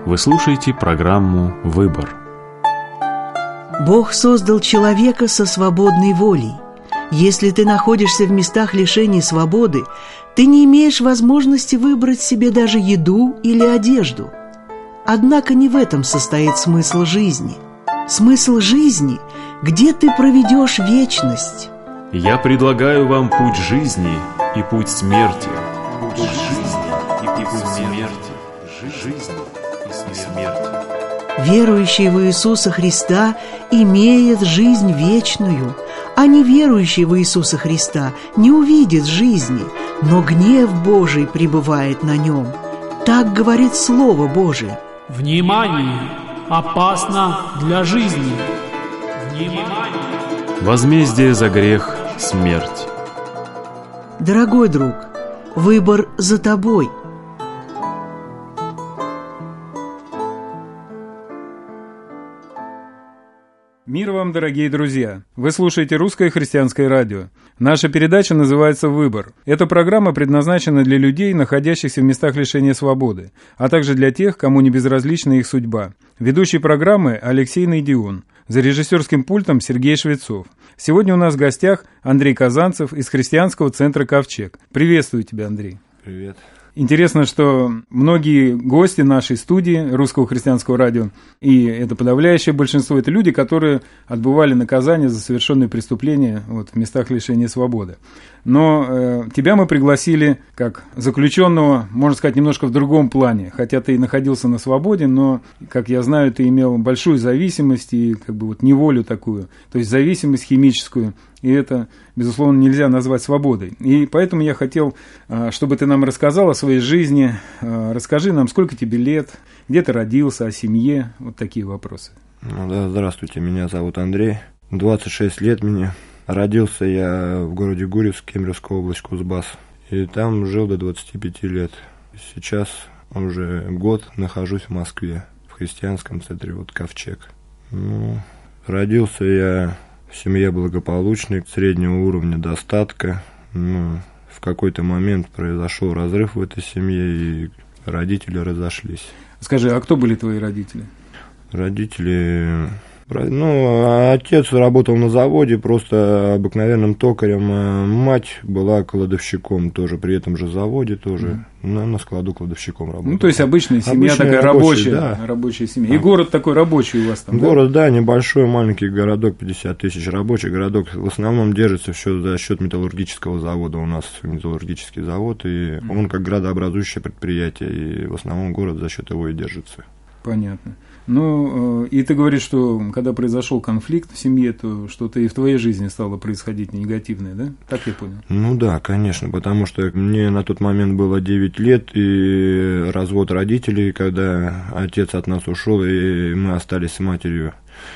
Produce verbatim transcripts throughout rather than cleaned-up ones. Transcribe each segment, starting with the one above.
Вы слушаете программу «Выбор». Бог создал человека со свободной волей. Если ты находишься в местах лишения свободы, ты не имеешь возможности выбрать себе даже еду или одежду. Однако не в этом состоит смысл жизни. Смысл жизни – где ты проведешь вечность. Я предлагаю вам путь жизни и путь смерти. Путь жизни и путь смерти. Жизнь и смерть. Верующий в Иисуса Христа имеет жизнь вечную, а неверующий в Иисуса Христа не увидит жизни, но гнев Божий пребывает на нем. Так говорит Слово Божие. Внимание! Опасно для жизни! Внимание! Возмездие за грех – смерть. Дорогой друг, выбор за тобой. Мир вам, дорогие друзья! Вы слушаете Русское христианское радио. Наша передача называется «Выбор». Эта программа предназначена для людей, находящихся в местах лишения свободы, а также для тех, кому не безразлична их судьба. Ведущий программы Алексей Найдион. За режиссерским пультом Сергей Швецов. Сегодня у нас в гостях Андрей Казанцев из христианского центра «Ковчег». Приветствую тебя, Андрей. Привет. Интересно, что многие гости нашей студии Русского христианского радио, и это подавляющее большинство, это люди, которые отбывали наказание за совершенные преступления вот, в местах лишения свободы. Но э, тебя мы пригласили как заключенного, можно сказать, немножко в другом плане. Хотя ты и находился на свободе, но, как я знаю, ты имел большую зависимость и как бы вот неволю такую, то есть зависимость химическую. И это, безусловно, нельзя назвать свободой. И поэтому я хотел, чтобы ты нам рассказал о своей жизни. Расскажи нам, сколько тебе лет, где ты родился, о семье, вот такие вопросы. Ну, да, здравствуйте, меня зовут Андрей, двадцать шесть лет мне. Родился я в городе Гурьевск, Кемеровская область, Кузбасс. И там жил до двадцати пяти лет. Сейчас уже год нахожусь в Москве, в христианском центре вот «Ковчег». Ну, родился я в семье благополучной, среднего уровня достатка. Ну, в какой-то момент произошел разрыв в этой семье, и родители разошлись. Скажи, а кто были твои родители? Родители... Ну, отец работал на заводе, просто обыкновенным токарем. Мать была кладовщиком тоже, при этом же заводе тоже, mm. на, на складу кладовщиком работала. Ну, то есть обычная семья, обычная, такая рабочая, рабочая, да. рабочая семья. И а. город такой рабочий у вас там, город, да? да, небольшой, маленький городок, пятьдесят тысяч рабочих. Городок в основном держится все за счет металлургического завода. У нас металлургический завод, и mm. он как градообразующее предприятие, и в основном город за счет его и держится. Понятно. Ну, и ты говоришь, что когда произошел конфликт в семье, то что-то и в твоей жизни стало происходить негативное, да? Так я понял? Ну да, конечно, потому что мне на тот момент было девять лет, и развод родителей, когда отец от нас ушел, и мы остались с матерью,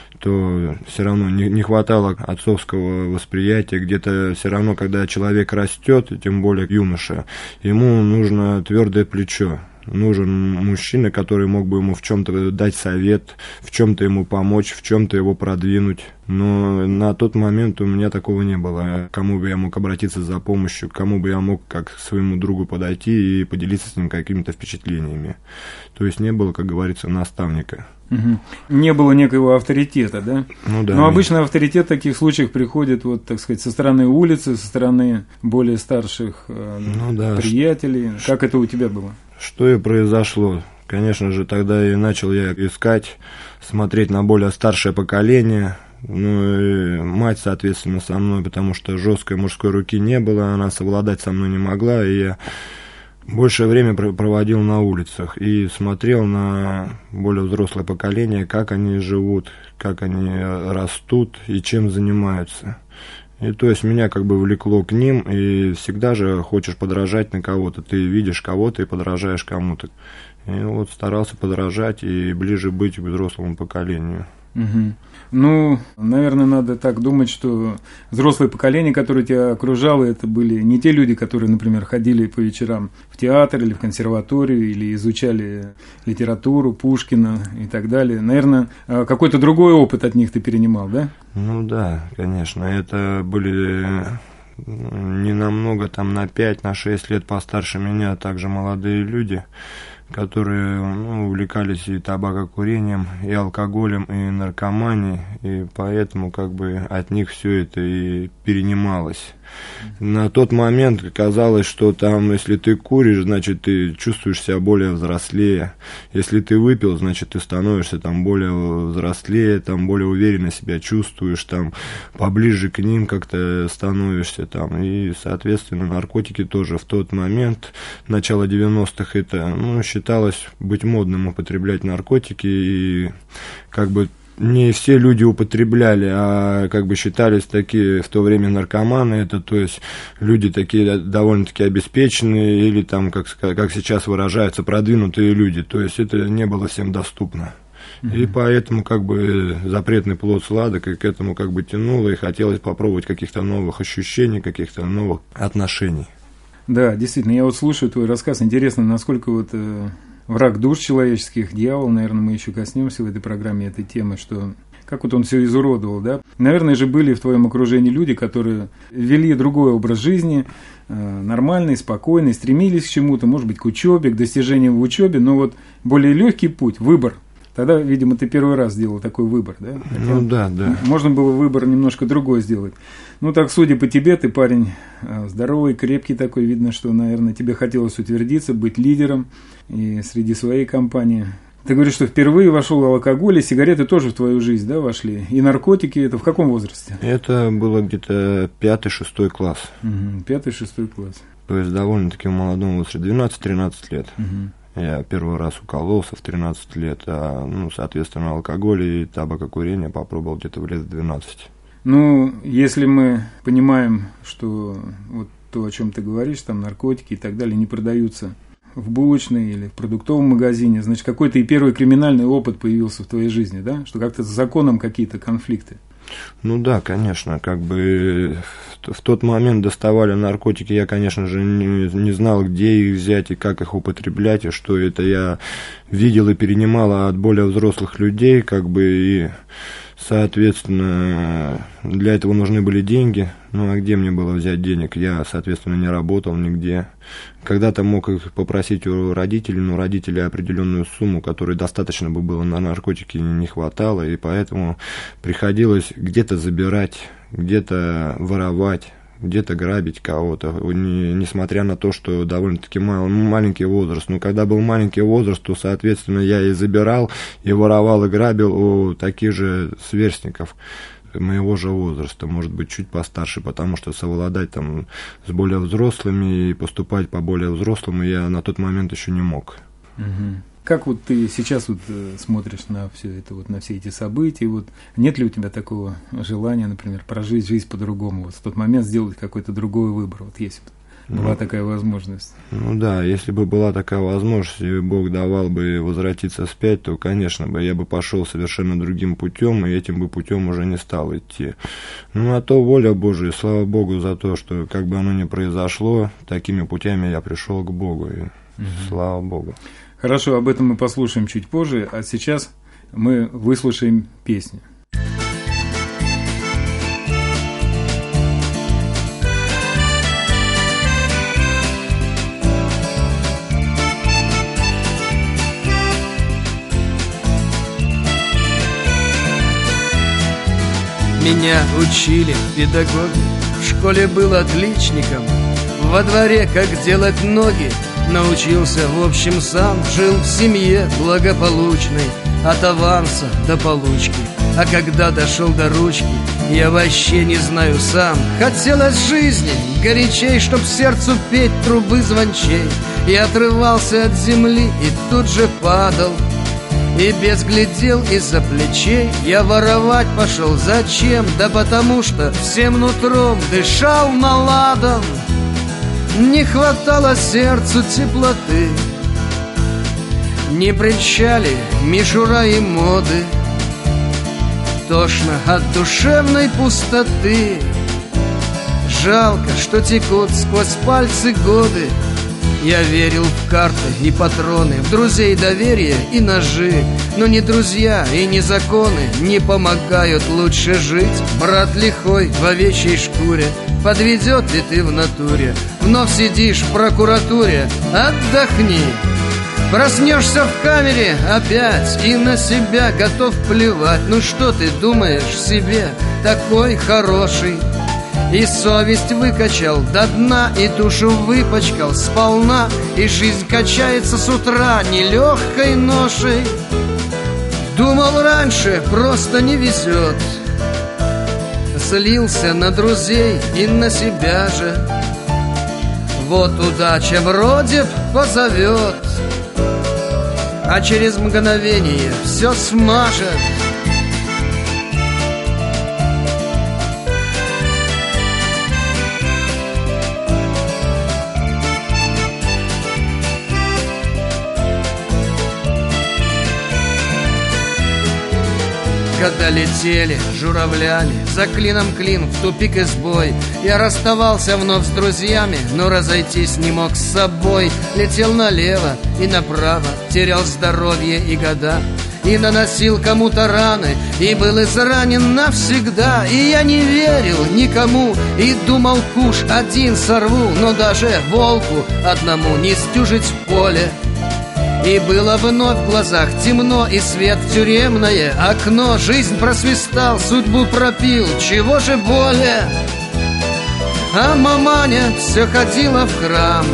то все равно не, не хватало отцовского восприятия. Где-то все равно, когда человек растет, тем более юноша, ему нужно твердое плечо. Нужен мужчина, который мог бы ему в чем-то дать совет, в чем-то ему помочь, в чем-то его продвинуть. Но на тот момент у меня такого не было. Кому бы я мог обратиться за помощью, кому бы я мог как к своему другу подойти и поделиться с ним какими-то впечатлениями. То есть не было, как говорится, наставника. Угу. Не было некоего авторитета, да? Ну да. Но обычно авторитет в таких случаях приходит, вот, так сказать, со стороны улицы, со стороны более старших э, ну, да. приятелей. Как это у тебя было? Что и произошло. Конечно же, тогда и начал я искать, смотреть на более старшее поколение. Ну и мать, соответственно, со мной, потому что жесткой мужской руки не было, она совладать со мной не могла, и я большее время проводил на улицах и смотрел на более взрослое поколение, как они живут, как они растут и чем занимаются. И то есть меня как бы влекло к ним, и всегда же хочешь подражать на кого-то. Ты видишь кого-то и подражаешь кому-то. И вот старался подражать и ближе быть к взрослому поколению. Угу. Ну, наверное, надо так думать, что взрослое поколение, которое тебя окружало, это были не те люди, которые, например, ходили по вечерам в театр или в консерваторию, или изучали литературу Пушкина и так далее. Наверное, какой-то другой опыт от них ты перенимал, да? Ну да, конечно. Это были не намного, там на пять, на шесть лет постарше меня, также молодые люди. которые ну, увлекались и табакокурением, и алкоголем, и наркоманией, и поэтому как бы от них все это и перенималось. На тот момент казалось, что там, если ты куришь, значит, ты чувствуешь себя более взрослее. Если ты выпил, значит, ты становишься там более взрослее, там более уверенно себя чувствуешь, там поближе к ним как-то становишься там. И, соответственно, наркотики тоже в тот момент, начало девяностых, это, ну, считалось быть модным употреблять наркотики, и как бы не все люди употребляли, а как бы считались такие в то время наркоманы, это то есть люди такие довольно-таки обеспеченные или там, как, как сейчас выражаются, продвинутые люди, то есть это не было всем доступно. Mm-hmm. И поэтому как бы запретный плод сладок, и к этому как бы тянуло, и хотелось попробовать каких-то новых ощущений, каких-то новых отношений. Да, действительно, я вот слушаю твой рассказ, интересно, насколько вот... Э... враг душ человеческих, дьявол, наверное, мы еще коснемся в этой программе этой темы, что как вот он все изуродовал, да? Наверное же были в твоем окружении люди, которые вели другой образ жизни, э, нормальный, спокойный, стремились к чему-то, может быть, к учебе, к достижениям в учебе, но вот более легкий путь, выбор. Тогда, видимо, ты первый раз сделал такой выбор, да? Хотя ну да, да. Можно было выбор немножко другой сделать. Ну так, судя по тебе, ты парень здоровый, крепкий такой, видно, что, наверное, тебе хотелось утвердиться, быть лидером и среди своей компании. Ты говоришь, что впервые вошел алкоголь, и сигареты тоже в твою жизнь, да, вошли? И наркотики, это в каком возрасте? Это было где-то пятый-шестой класс. Угу, пятый-шестой класс. То есть довольно-таки в молодом возрасте, двенадцать-тринадцать лет. Угу. Я первый раз укололся в тринадцать лет, а, ну, соответственно, алкоголь и табакокурение попробовал где-то в лет в двенадцать. Ну, если мы понимаем, что вот то, о чем ты говоришь, там наркотики и так далее, не продаются в булочной или в продуктовом магазине, значит, какой-то и первый криминальный опыт появился в твоей жизни, да? Что как-то с законом какие-то конфликты. Ну да, конечно, как бы в тот момент доставали наркотики, я, конечно же, не, не знал, где их взять и как их употреблять, и что это я видел и перенимал от более взрослых людей, как бы, и, соответственно, для этого нужны были деньги, ну а где мне было взять денег, я, соответственно, не работал нигде. Когда-то мог их попросить у родителей, но родители определенную сумму, которой достаточно бы было на наркотики, не хватало, и поэтому приходилось где-то забирать, где-то воровать, где-то грабить кого-то, не, несмотря на то, что довольно-таки мал, маленький возраст. Но когда был маленький возраст, то, соответственно, я и забирал, и воровал, и грабил у таких же сверстников моего же возраста, может быть, чуть постарше, потому что совладать там с более взрослыми и поступать по более взрослому я на тот момент еще не мог. Угу. Как вот ты сейчас вот смотришь на все это, вот на все эти события, вот нет ли у тебя такого желания, например, прожить жизнь по-другому, вот в тот момент сделать какой-то другой выбор, вот есть была ну, такая возможность? Ну да, если бы была такая возможность, и Бог давал бы возвратиться вспять, то, конечно бы, я бы пошел совершенно другим путем, и этим бы путем уже не стал идти. Ну, а то воля Божия, слава Богу за то, что как бы оно ни произошло, такими путями я пришел к Богу, и угу. Слава Богу. Хорошо, об этом мы послушаем чуть позже, а сейчас мы выслушаем песню. Меня учили педагоги, в школе был отличником, во дворе как делать ноги научился, в общем, сам жил в семье благополучной, от аванса до получки. А когда дошел до ручки, я вообще не знаю сам. Хотелось жизни горячей, чтоб сердцу петь трубы звончей. И отрывался от земли, и тут же падал, и без глядел из-за плечей. Я воровать пошел, зачем? Да потому что всем нутром дышал наладом. Не хватало сердцу теплоты, не прельщали мишура и моды. Тошно от душевной пустоты. Жалко, что текут сквозь пальцы годы. Я верил в карты и патроны, в друзей доверие и ножи. Но ни друзья и ни законы не помогают лучше жить. Брат лихой в овечьей шкуре, подведет ли ты в натуре? Вновь сидишь в прокуратуре, отдохни. Проснешься в камере опять и на себя готов плевать. Ну что ты думаешь себе, такой хороший? И совесть выкачал до дна, и душу выпачкал сполна, и жизнь качается с утра нелегкой ношей. Думал раньше, просто не везет. Злился на друзей и на себя же. Вот удача вроде б позовет, а через мгновение все смажет. Года летели журавлями, за клином клин, в тупик избой. Я расставался вновь с друзьями, но разойтись не мог с собой. Летел налево и направо, терял здоровье и года, и наносил кому-то раны, и был изранен навсегда. И я не верил никому, и думал, куш один сорву, но даже волку одному не стюжить в поле. И было вновь в глазах темно, и свет в тюремное окно. Жизнь просвистал, судьбу пропил, чего же более? А маманя все ходила в храм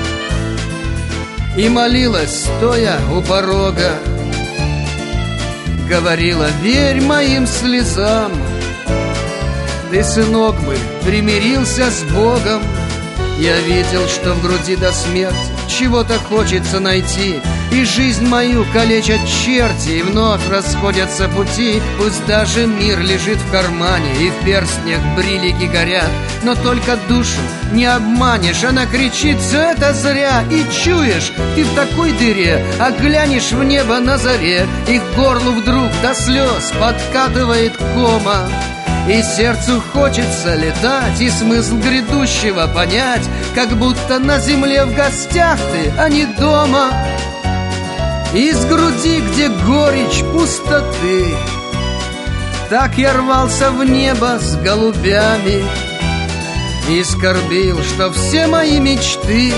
и молилась, стоя у порога. Говорила, верь моим слезам, ты, сынок, бы примирился с Богом. Я видел, что в груди до смерти чего-то хочется найти, и жизнь мою калечат черти, и вновь расходятся пути. Пусть даже мир лежит в кармане, и в перстнях брилики горят, но только душу не обманешь. Она кричит, все это зря, и чуешь, ты в такой дыре, а глянешь в небо на заре, и к горлу вдруг до слез подкатывает кома. И сердцу хочется летать, и смысл грядущего понять, как будто на земле в гостях ты, а не дома. Из груди, где горечь пустоты, так я рвался в небо с голубями и скорбил, что все мои мечты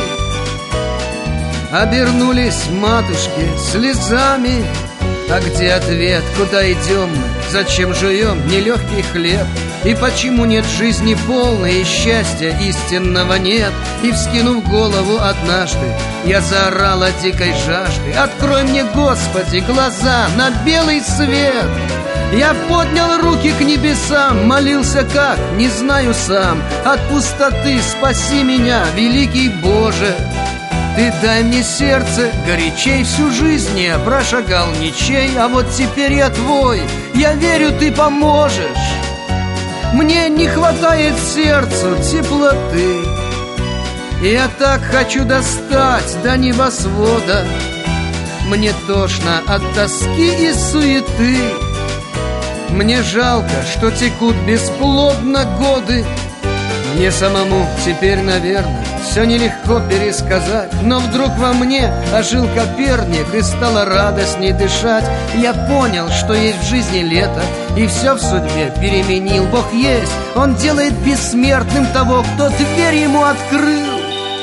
обернулись, матушки, слезами. А где ответ, куда идем мы, зачем жуем нелегкий хлеб? И почему нет жизни полной, и счастья истинного нет? И, вскинув голову однажды, я заорал о дикой жажды: открой мне, Господи, глаза на белый свет! Я поднял руки к небесам, молился как, не знаю сам. От пустоты спаси меня, великий Боже! Ты дай мне сердце, горячей всю жизнь я прошагал ничей, а вот теперь я твой, я верю, ты поможешь. Мне не хватает сердцу теплоты, я так хочу достать до небосвода. Мне тошно от тоски и суеты, мне жалко, что текут бесплодно годы. Мне самому теперь, наверное, все нелегко пересказать, но вдруг во мне ожил Коперник, и стало радостней дышать. Я понял, что есть в жизни лето, и все в судьбе переменил. Бог есть, Он делает бессмертным того, кто дверь Ему открыл.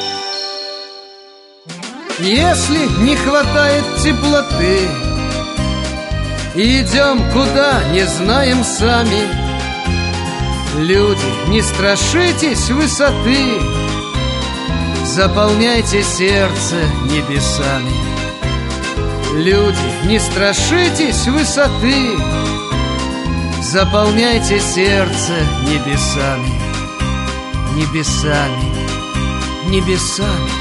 Если не хватает теплоты, идем куда, не знаем сами. Люди, не страшитесь высоты, заполняйте сердце небесами. Люди, не страшитесь высоты, заполняйте сердце небесами. Небесами, небесами.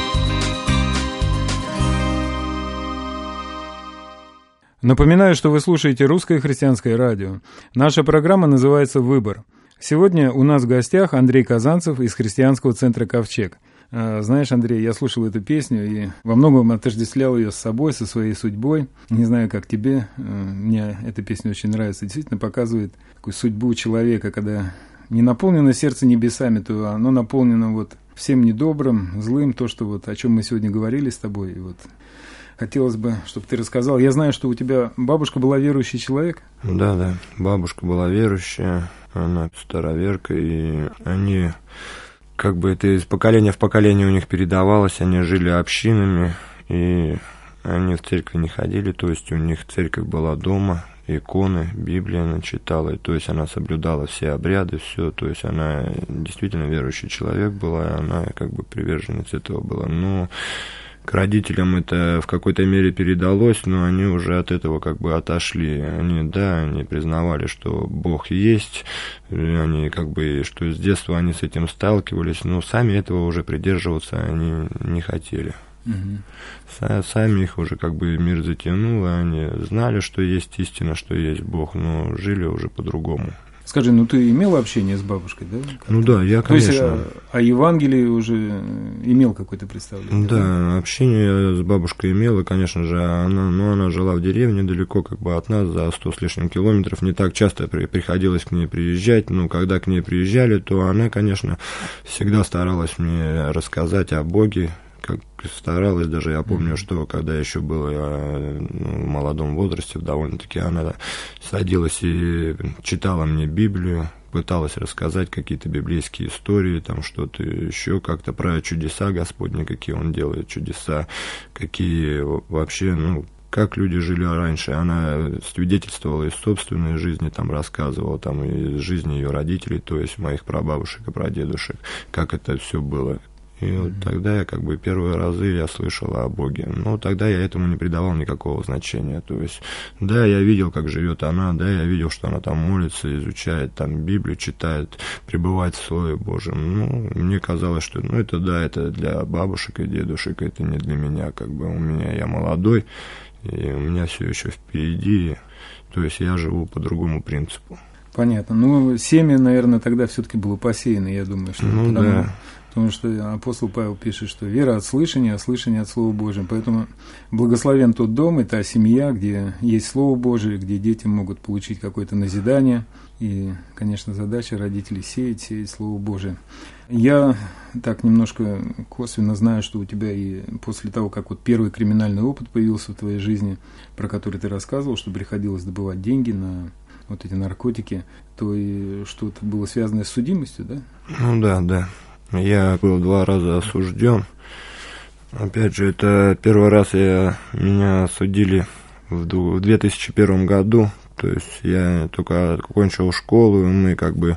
Напоминаю, что вы слушаете Русское христианское радио. Наша программа называется «Выбор». Сегодня у нас в гостях Андрей Казанцев из христианского центра «Ковчег». Знаешь, Андрей, я слушал эту песню и во многом отождествлял ее с собой, со своей судьбой. Не знаю, как тебе, мне эта песня очень нравится. Действительно показывает такую судьбу человека, когда не наполнено сердце небесами, то оно наполнено вот всем недобрым, злым, то, что вот о чем мы сегодня говорили с тобой. И вот хотелось бы, чтобы ты рассказал. Я знаю, что у тебя бабушка была верующий человек. Да, да, бабушка была верующая, она староверка, и они, как бы это из поколения в поколение у них передавалось, они жили общинами, и они в церковь не ходили, то есть у них церковь была дома, иконы, Библия она читала, то есть она соблюдала все обряды, все, то есть она действительно верующий человек была, она как бы приверженец этого была, но к родителям это в какой-то мере передалось, но они уже от этого как бы отошли. Они, да, они признавали, что Бог есть, они как бы, что с детства они с этим сталкивались, но сами этого уже придерживаться они не хотели. Угу. Сами их уже как бы мир затянул, и они знали, что есть истина, что есть Бог, но жили уже по-другому. Скажи, ну ты имел общение с бабушкой, да? Как-то? Ну да, я, конечно. То есть о, о Евангелии уже имел какое-то представление? Да, да, общение с бабушкой имел, и, конечно же, она, ну, она жила в деревне далеко как бы от нас, за сто с лишним километров, не так часто при, приходилось к ней приезжать, но когда к ней приезжали, то она, конечно, всегда старалась мне рассказать о Боге, как старалась, даже я помню, что когда еще было ну, в молодом возрасте, довольно-таки она садилась и читала мне Библию, пыталась рассказать какие-то библейские истории, там что-то еще как-то про чудеса Господни, какие Он делает чудеса, какие вообще, ну, как люди жили раньше. Она свидетельствовала из собственной жизни, там рассказывала, там из жизни ее родителей, то есть моих прабабушек и прадедушек, как это все было. И mm-hmm. вот тогда я как бы первые разы я слышал о Боге. Но тогда я этому не придавал никакого значения. То есть, да, я видел, как живет она, да, я видел, что она там молится, изучает там Библию, читает, пребывает в Слове Божьем. Ну, мне казалось, что, ну, это да, это для бабушек и дедушек, это не для меня, как бы у меня, я молодой, и у меня все еще впереди. То есть я живу по другому принципу. Понятно. Ну, семя, наверное, тогда все-таки было посеяно, я думаю, что ну, потому, да. потому что апостол Павел пишет, что вера от слышания, а слышание от Слова Божьего. Поэтому благословен тот дом и та семья, где есть Слово Божие, где дети могут получить какое-то назидание. И, конечно, задача родителей сеять, сеять Слово Божие. Я так немножко косвенно знаю, что у тебя и после того, как вот первый криминальный опыт появился в твоей жизни, про который ты рассказывал, что приходилось добывать деньги на вот эти наркотики, то и что-то было связано с судимостью, да? Ну да, да. Я был два раза осужден. Опять же, это первый раз я, меня осудили в две тысячи первом году. То есть я только окончил школу, и мы как бы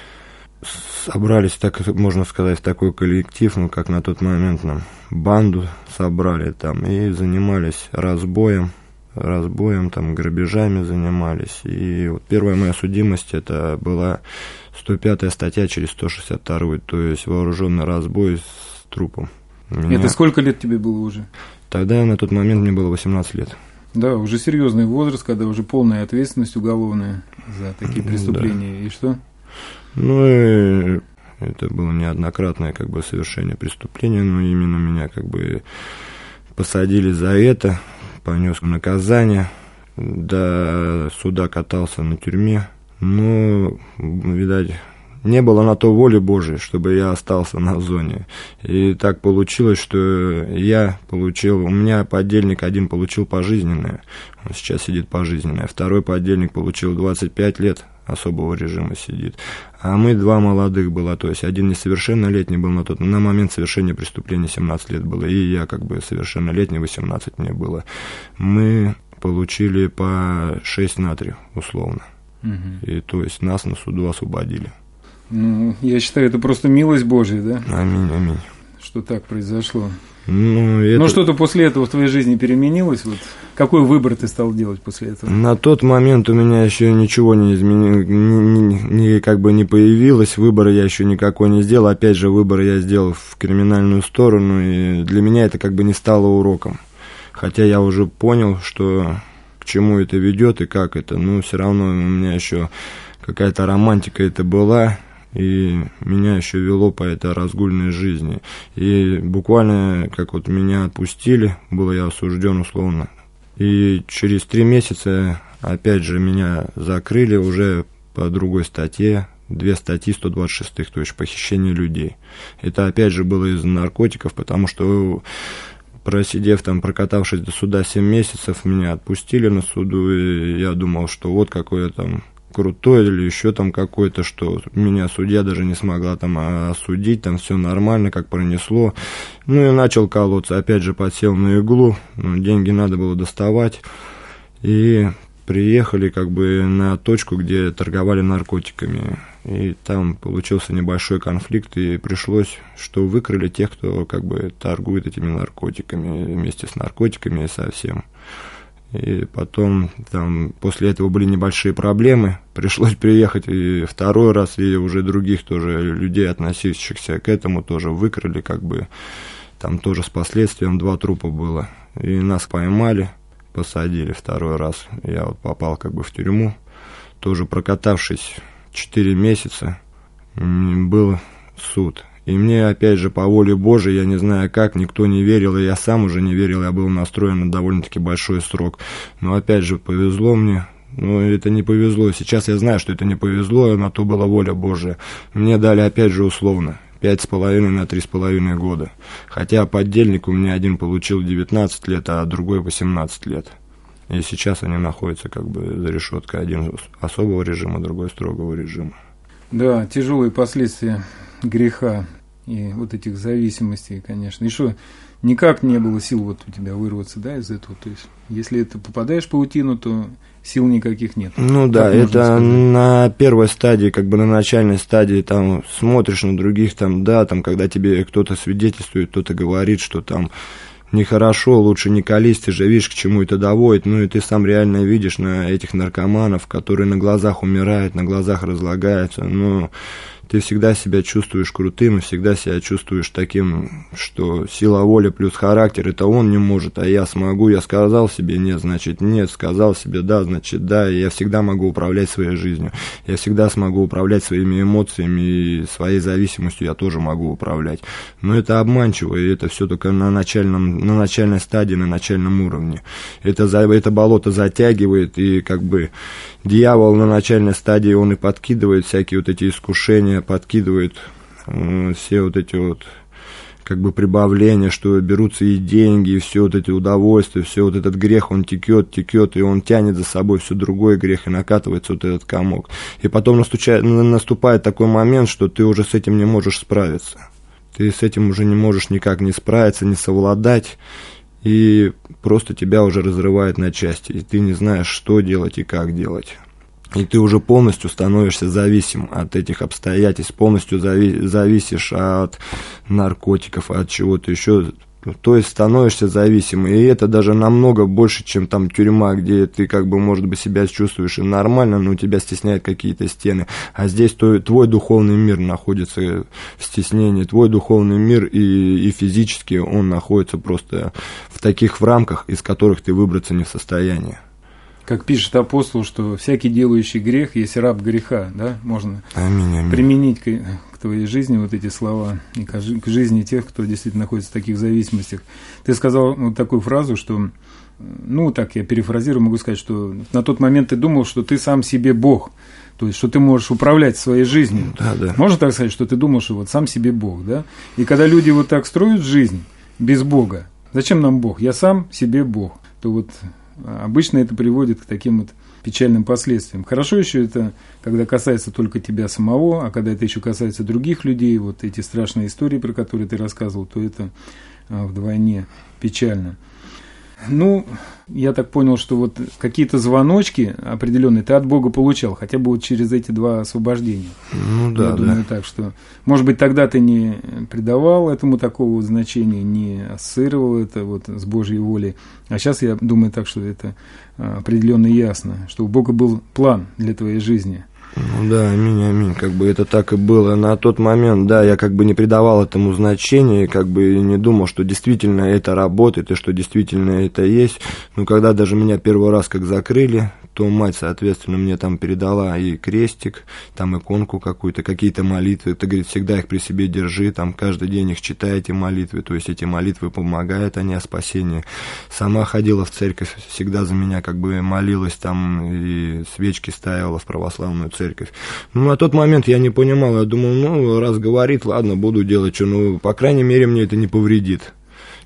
собрались, так можно сказать, в такой коллектив, ну как на тот момент нам банду собрали там и занимались разбоем. разбоем, там, грабежами занимались. И вот первая моя судимость, это была сто пятая статья через сто шестьдесят вторую, то есть вооруженный разбой с трупом. Меня... Это сколько лет тебе было уже? Тогда на тот момент мне было восемнадцать лет. Да, уже серьезный возраст, когда уже полная ответственность уголовная за такие преступления. Да. И что? Ну, и это было неоднократное как бы совершение преступления, но именно меня как бы посадили за это, понес наказание, до суда катался на тюрьме, но, видать, не было на то воли Божией, чтобы я остался на зоне. И так получилось, что я получил, у меня подельник один получил пожизненное, он сейчас сидит пожизненное, второй подельник получил двадцать пять лет особого режима сидит, а мы два молодых было, то есть один несовершеннолетний был на тот, на момент совершения преступления семнадцать лет было, и я как бы совершеннолетний, восемнадцать мне было. Мы получили по шесть на три условно, угу. И то есть нас на суду освободили. Ну, я считаю, это просто милость Божья, да? Аминь, аминь. Что так произошло. Ну, это... Но что-то после этого в твоей жизни переменилось? Вот какой выбор ты стал делать после этого? На тот момент у меня еще ничего не изменилось, ни, ни, ни, как бы не появилось, выбора я еще никакой не сделал. Опять же, выбор я сделал в криминальную сторону, и для меня это как бы не стало уроком. Хотя я уже понял, что к чему это ведет и как это, но все равно у меня еще какая-то романтика это была. И меня еще вело по этой разгульной жизни. И буквально, как вот меня отпустили, был я осужден условно. И через три месяца, опять же, меня закрыли уже по другой статье. Две статьи сто двадцать шестых, то есть похищение людей. Это опять же было из-за наркотиков, потому что, просидев там, прокатавшись до суда семь месяцев, меня отпустили на суду. И я думал, что вот какое там... крутой или еще там какой-то, что меня судья даже не смогла там осудить, там все нормально, как пронесло. Ну и начал колоться, опять же подсел на иглу, ну, деньги надо было доставать, и приехали как бы на точку, где торговали наркотиками, и там получился небольшой конфликт, и пришлось, что выкрали тех, кто как бы торгует этими наркотиками, вместе с наркотиками и совсем. И потом, там, после этого были небольшие проблемы, пришлось приехать и второй раз, и уже других тоже людей, относящихся к этому, тоже выкрали, как бы, там тоже с последствием два трупа было. И нас поймали, посадили второй раз, я вот попал как бы в тюрьму, тоже прокатавшись четыре месяца, был суд. И мне, опять же, по воле Божией, я не знаю как, никто не верил, и я сам уже не верил, я был настроен на довольно-таки большой срок. Но, опять же, повезло мне, но это не повезло. Сейчас я знаю, что это не повезло, на то была воля Божия. Мне дали, опять же, условно, пять с половиной на три с половиной года. Хотя поддельник у меня один получил девятнадцать лет, а другой восемнадцать лет. И сейчас они находятся как бы за решеткой. Один особого режима, другой строгого режима. Да, тяжелые последствия греха и вот этих зависимостей, конечно. И что, никак не было сил вот у тебя вырваться, да, из этого? То есть, если ты попадаешь в паутину, то сил никаких нет. Ну да, так это на первой стадии, как бы на начальной стадии, там смотришь на других, там, да, там, когда тебе кто-то свидетельствует, кто-то говорит, что там нехорошо, лучше не колись, ты же видишь, к чему это доводит, ну и ты сам реально видишь на этих наркоманов, которые на глазах умирают, на глазах разлагаются, но ты всегда себя чувствуешь крутым, и всегда себя чувствуешь таким, что сила воли плюс характер, это он не может, а я смогу, я сказал себе нет, значит нет, сказал себе да, значит да, и я всегда могу управлять своей жизнью, я всегда смогу управлять своими эмоциями, и своей зависимостью я тоже могу управлять, но это обманчиво, и это все только на начальном, на начальной стадии, на начальном уровне, это, это болото затягивает, и как бы дьявол на начальной стадии, он и подкидывает всякие вот эти искушения, подкидывает э, все вот эти вот как бы прибавления, что берутся и деньги, и все вот эти удовольствия, все вот этот грех, он текет, текет, и он тянет за собой все другой грех, и накатывается вот этот комок. И потом наступает, наступает такой момент, что ты уже с этим не можешь справиться. Ты с этим уже не можешь никак не справиться, не совладать, и просто тебя уже разрывает на части, и ты не знаешь, что делать и как делать. И ты уже полностью становишься зависим от этих обстоятельств, полностью зави- зависишь от наркотиков, от чего-то еще. То есть становишься зависимым. И это даже намного больше, чем там тюрьма, где ты как бы, может быть, себя чувствуешь и нормально, но тебя стесняют какие-то стены. А здесь твой, твой духовный мир находится в стеснении. Твой духовный мир и, и физически он находится просто в таких в рамках, из которых ты выбраться не в состоянии. Как пишет апостол, что всякий делающий грех есть раб греха, да, можно аминь, аминь. применить к, к твоей жизни вот эти слова и к, к жизни тех, кто действительно находится в таких зависимостях. Ты сказал вот такую фразу, что, ну, так я перефразирую, могу сказать, что на тот момент ты думал, что ты сам себе Бог, то есть, что ты можешь управлять своей жизнью. Да, да. Можно так сказать, что ты думал, что вот сам себе Бог, да? И когда люди вот так строят жизнь без Бога, зачем нам Бог? Я сам себе Бог. То вот обычно это приводит к таким вот печальным последствиям. Хорошо еще это, когда касается только тебя самого, а когда это еще касается других людей, вот эти страшные истории, про которые ты рассказывал, то это вдвойне печально. Ну, я так понял, что вот какие-то звоночки определенные ты от Бога получал, хотя бы вот через эти два освобождения. Ну да, я думаю, да. Так что, может быть, тогда ты не придавал этому такого вот значения, не ассоциировал это вот с Божьей волей. А сейчас я думаю так, что это определенно ясно, что у Бога был план для твоей жизни. Ну да, аминь, аминь, как бы это так и было. На тот момент, да, я как бы не придавал этому значения, как бы не думал, что действительно это работает и что действительно это есть. Но когда даже меня первый раз как закрыли, то мать, соответственно, мне там передала и крестик, там иконку какую-то, какие-то молитвы. Ты, говорит, всегда их при себе держи, там каждый день их читай, эти молитвы. То есть эти молитвы помогают, они о спасении. Сама ходила в церковь, всегда за меня как бы молилась там и свечки ставила в православную церковь. Ну, на тот момент я не понимал, я думал, ну, раз говорит, ладно, буду делать что, ну, по крайней мере, мне это не повредит.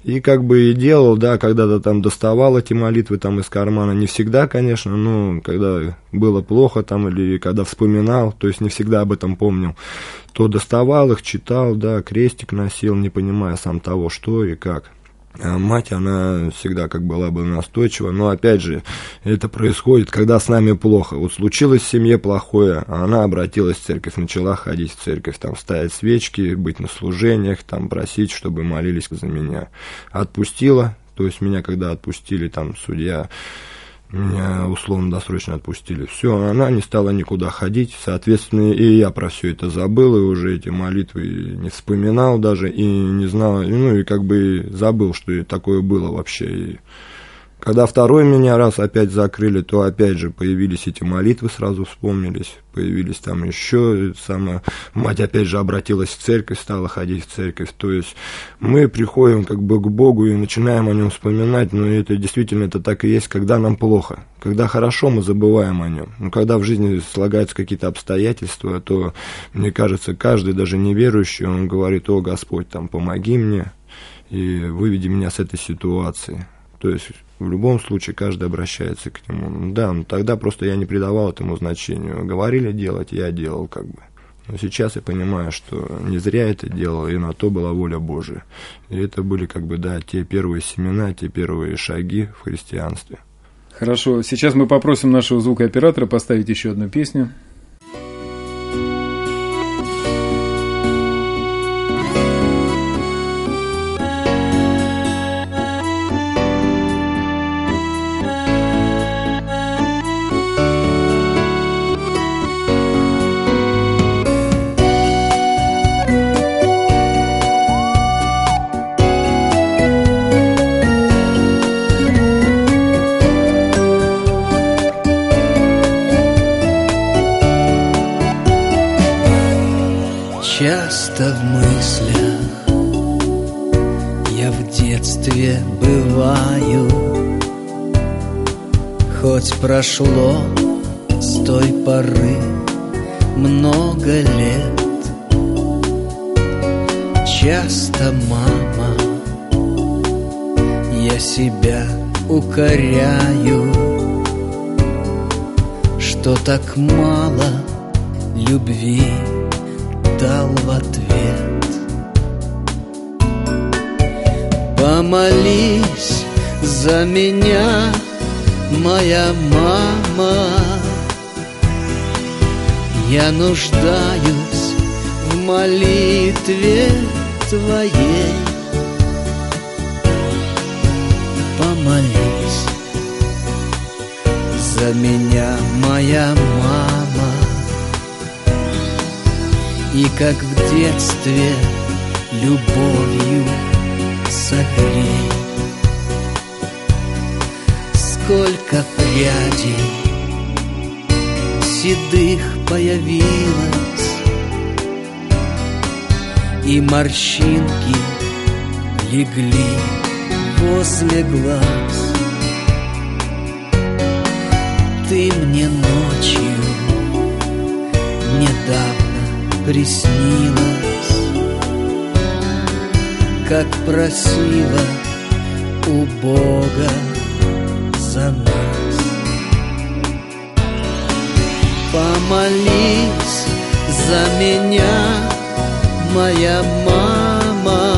И как бы и делал, да, когда-то там доставал эти молитвы там из кармана, не всегда, конечно, но когда было плохо там или когда вспоминал, то есть не всегда об этом помнил, то доставал их, читал, да, крестик носил, не понимая сам того, что и как. А мать, она всегда как была бы настойчива, но опять же, это происходит, когда с нами плохо. Вот случилось в семье плохое, а она обратилась в церковь, начала ходить в церковь, там ставить свечки, быть на служениях, там просить, чтобы молились за меня. Отпустила, то есть меня когда отпустили, там судья, меня условно-досрочно отпустили. Все, она не стала никуда ходить, соответственно, и я про все это забыл, и уже эти молитвы не вспоминал даже, и не знал, ну, и как бы забыл, что такое было вообще. И когда второй меня раз опять закрыли, то опять же появились эти молитвы, сразу вспомнились, появились там еще, сама мать опять же обратилась в церковь, стала ходить в церковь, то есть мы приходим как бы к Богу и начинаем о нем вспоминать, но это действительно это так и есть, когда нам плохо, когда хорошо, мы забываем о нем, но когда в жизни слагаются какие-то обстоятельства, то, мне кажется, каждый, даже неверующий, он говорит: о, Господь, там, помоги мне и выведи меня с этой ситуации. То есть в любом случае каждый обращается к нему. Да, но тогда просто я не придавал этому значению. Говорили делать, я делал как бы. Но сейчас я понимаю, что не зря это делал, и на то была воля Божия. И это были как бы, да, те первые семена, те первые шаги в христианстве. Хорошо, сейчас мы попросим нашего звукооператора поставить еще одну песню. Часто в мыслях я в детстве бываю, хоть прошло с той поры много лет. Часто, мама, я себя укоряю, что так мало любви дал в ответ. Помолись за меня, моя мама, я нуждаюсь в молитве твоей. Помолись за меня, моя мама, и как в детстве любовью согрей. Сколько прядей седых появилось, и морщинки легли возле глаз. Ты мне ночью недавно приснилась, как просила у Бога за нас. Помолись за меня, моя мама,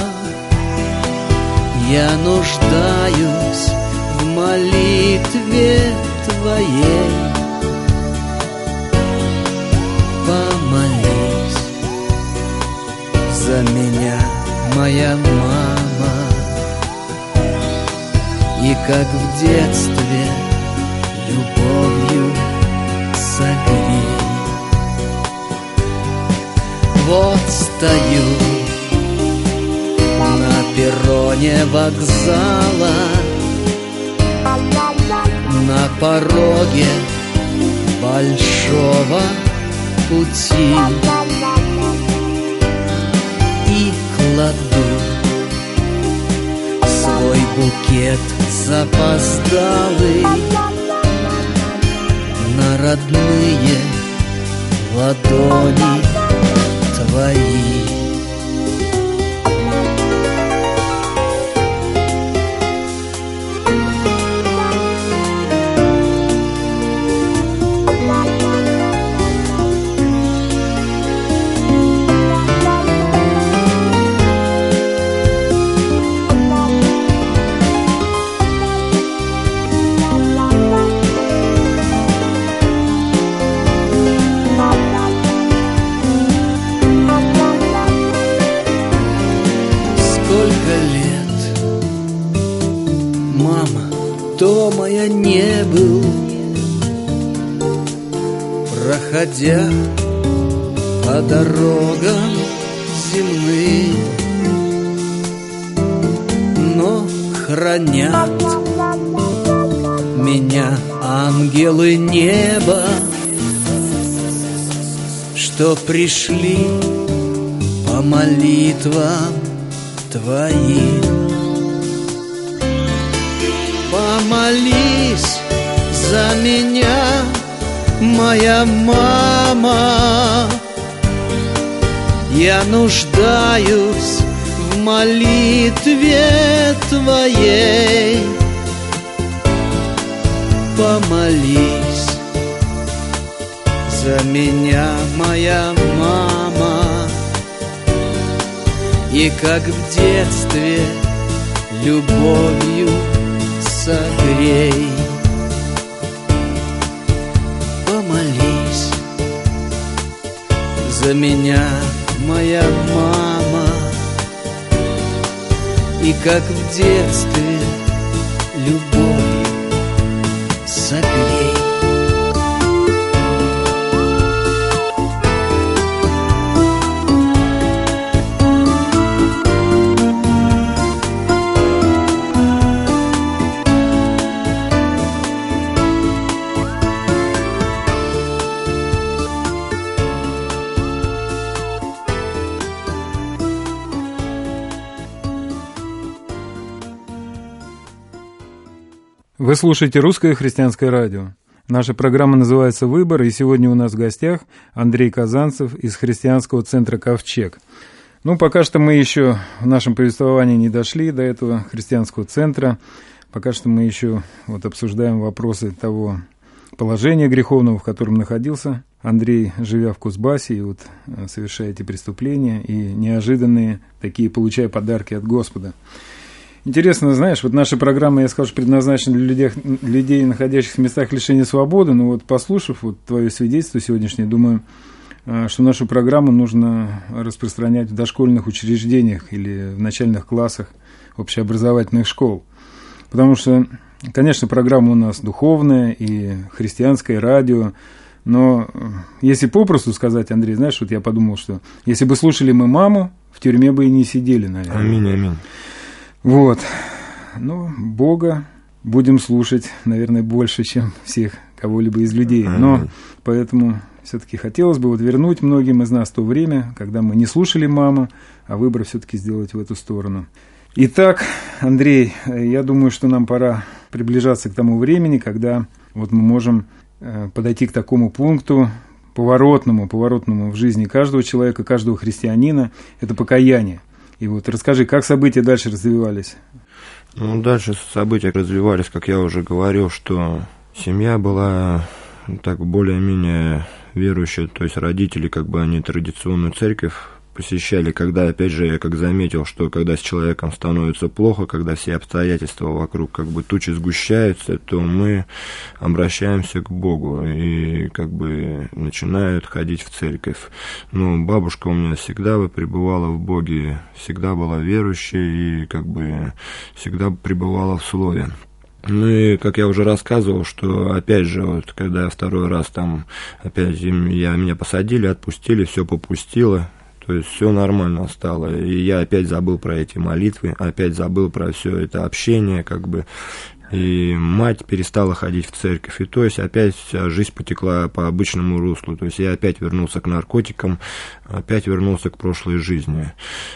я нуждаюсь в молитве твоей. Помолись за меня, моя мама, и как в детстве любовью согрей. Вот стою на перроне вокзала, на пороге большого пути, и кладу свой букет запоздалый на родные ладони твои. сколько лет, мама, дома я не был, проходя по дорогам земным, но хранят меня ангелы неба, что пришли по молитвам Твоим. Помолись за меня, моя мама, я нуждаюсь в молитве Твоей. Помолись за меня, моя мама, и как в детстве любовью согрей. Помолись за меня, моя мама, и как в детстве любовью согрей. Вы слушаете «Русское христианское радио». Наша программа называется «Выбор», и сегодня у нас в гостях Андрей Казанцев из христианского центра «Ковчег». Ну, пока что мы еще в нашем повествовании не дошли до этого христианского центра. Пока что мы еще вот обсуждаем вопросы того положения греховного, в котором находился Андрей, живя в Кузбассе, и вот совершая эти преступления, и неожиданные такие, получая подарки от Господа. Интересно, знаешь, вот наша программа, я скажу, предназначена для людей, людей, находящихся в местах лишения свободы, но вот послушав вот твое свидетельство сегодняшнее, думаю, что нашу программу нужно распространять в дошкольных учреждениях или в начальных классах общеобразовательных школ. Потому что, конечно, программа у нас духовная и христианское радио, но если попросту сказать, Андрей, знаешь, вот я подумал, что если бы слушали мы маму, в тюрьме бы и не сидели, наверное. Аминь, аминь. Вот, ну, Бога будем слушать, наверное, больше, чем всех кого-либо из людей. Но поэтому все-таки хотелось бы вот вернуть многим из нас то время, когда мы не слушали маму, а выбор все-таки сделать в эту сторону. Итак, Андрей, я думаю, что нам пора приближаться к тому времени, когда вот мы можем подойти к такому пункту поворотному, поворотному в жизни каждого человека, каждого христианина, это покаяние. И вот расскажи, как события дальше развивались? Ну, дальше события развивались, как я уже говорил, что семья была так более-менее верующая, то есть родители, как бы они традиционную церковь посещали, когда, опять же, я как заметил, что когда с человеком становится плохо, когда все обстоятельства вокруг как бы тучи сгущаются, то мы обращаемся к Богу и как бы начинают ходить в церковь. Ну, бабушка у меня всегда пребывала в Боге, всегда была верующей и как бы всегда пребывала в Слове. Ну и, как я уже рассказывал, что, опять же, вот, когда второй раз там, опять я, меня посадили, отпустили, все попустило, то есть все нормально стало, и я опять забыл про эти молитвы, опять забыл про все это общение, как бы, и мать перестала ходить в церковь, и то есть опять вся жизнь потекла по обычному руслу, то есть я опять вернулся к наркотикам, опять вернулся к прошлой жизни.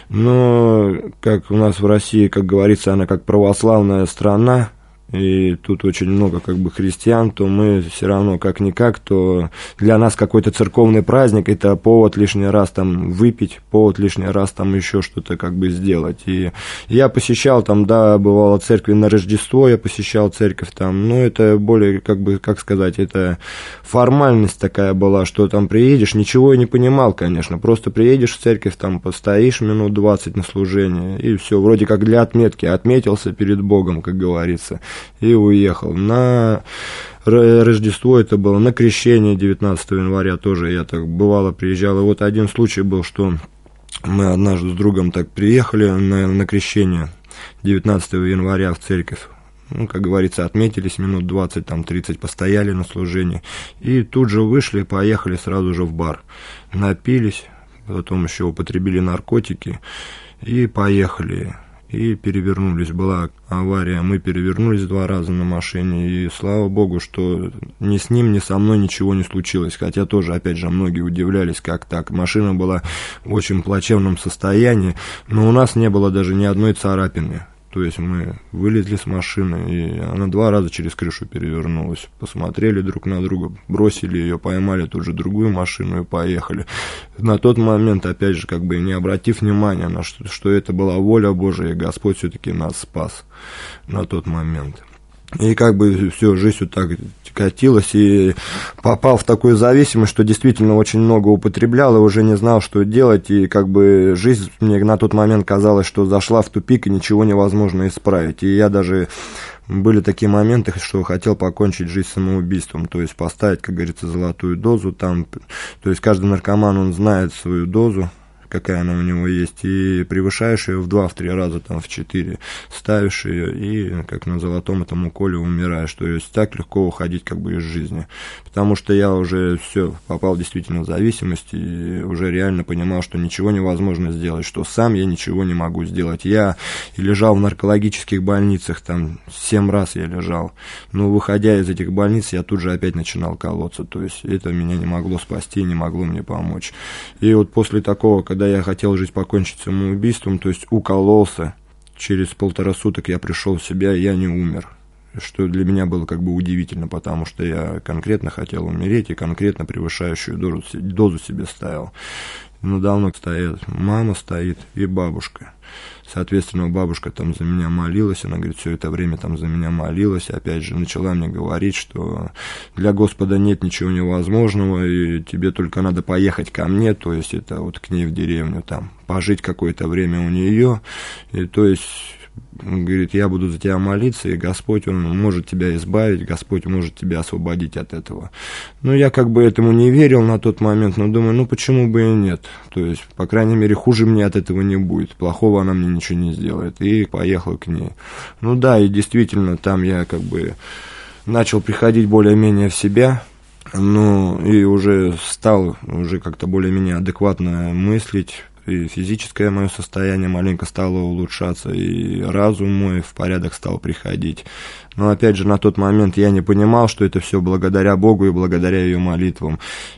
Но, как у нас в России, как говорится, она как православная страна, и тут очень много как бы христиан, то мы все равно как-никак, то для нас какой-то церковный праздник – это повод лишний раз там выпить, повод лишний раз там еще что-то как бы сделать. И я посещал там, да, бывало церкви на Рождество, я посещал церковь там, но это более, как бы, как сказать, это формальность такая была, что там приедешь, ничего я не понимал, конечно, просто приедешь в церковь, там постоишь минут двадцать на служение, и все, вроде как для отметки, отметился перед Богом, как говорится. И уехал. На Рождество это было, на крещение девятнадцатого января тоже я так бывало приезжал. И вот один случай был, что Мы однажды с другом так приехали на, на крещение девятнадцатого января в церковь. Ну, как говорится, отметились минут двадцать, там тридцать постояли на служении. И тут же вышли, поехали сразу же в бар. Напились, потом еще употребили наркотики и поехали. И перевернулись. Была авария, мы перевернулись два раза на машине. И слава богу, что ни с ним, ни со мной ничего не случилось. Хотя тоже, опять же, многие удивлялись, как так. Машина была в очень плачевном состоянии, но у нас не было даже ни одной царапины. То есть мы вылезли с машины, и она два раза через крышу перевернулась. Посмотрели друг на друга, бросили ее, поймали тут же другую машину и поехали. На тот момент, опять же, как бы не обратив внимания на что, что это была воля Божия, и Господь все-таки нас спас на тот момент. И как бы все, жизнь вот так катилась, и попал в такую зависимость, что действительно очень много употреблял, и уже не знал, что делать, и как бы жизнь мне на тот момент казалось, что зашла в тупик, и ничего невозможно исправить. И я даже... Были такие моменты, что хотел покончить жизнь самоубийством, то есть поставить, как говорится, золотую дозу там, то есть каждый наркоман, он знает свою дозу, какая она у него есть, и превышаешь ее в два-три раза, там, в четыре, ставишь ее, и как на золотом этом уколе умираешь, то есть так легко уходить как бы из жизни, потому что я уже все, попал действительно в зависимость, и уже реально понимал, что ничего невозможно сделать, что сам я ничего не могу сделать. Я и лежал в наркологических больницах, там, семь раз я лежал, но выходя из этих больниц, я тут же опять начинал колоться, то есть это меня не могло спасти, не могло мне помочь. И вот после такого, когда Когда я хотел жить покончить самоубийством, то есть укололся, через полтора суток я пришел в себя, и я не умер. Что для меня было как бы удивительно, потому что я конкретно хотел умереть и конкретно превышающую дозу, дозу себе ставил. Надо мной стоят мама стоит и бабушка. Соответственно, бабушка там за меня молилась, она говорит, все это время там за меня молилась, опять же, начала мне говорить, что для Господа нет ничего невозможного, и тебе только надо поехать ко мне, то есть это вот к ней в деревню, там, пожить какое-то время у нее, и то есть... Он говорит, я буду за тебя молиться, и Господь, Он может тебя избавить, Господь может тебя освободить от этого. Ну, я как бы этому не верил на тот момент, но думаю, ну, почему бы и нет? То есть, по крайней мере, хуже мне от этого не будет, плохого она мне ничего не сделает. И поехал к ней. Ну, да, и действительно, там я как бы начал приходить более-менее в себя, ну, и уже стал уже как-то более-менее адекватно мыслить, и физическое мое состояние маленько стало улучшаться, и разум мой в порядок стал приходить. Но опять же, на тот момент я не понимал, что это все благодаря Богу и благодаря ее молитвам.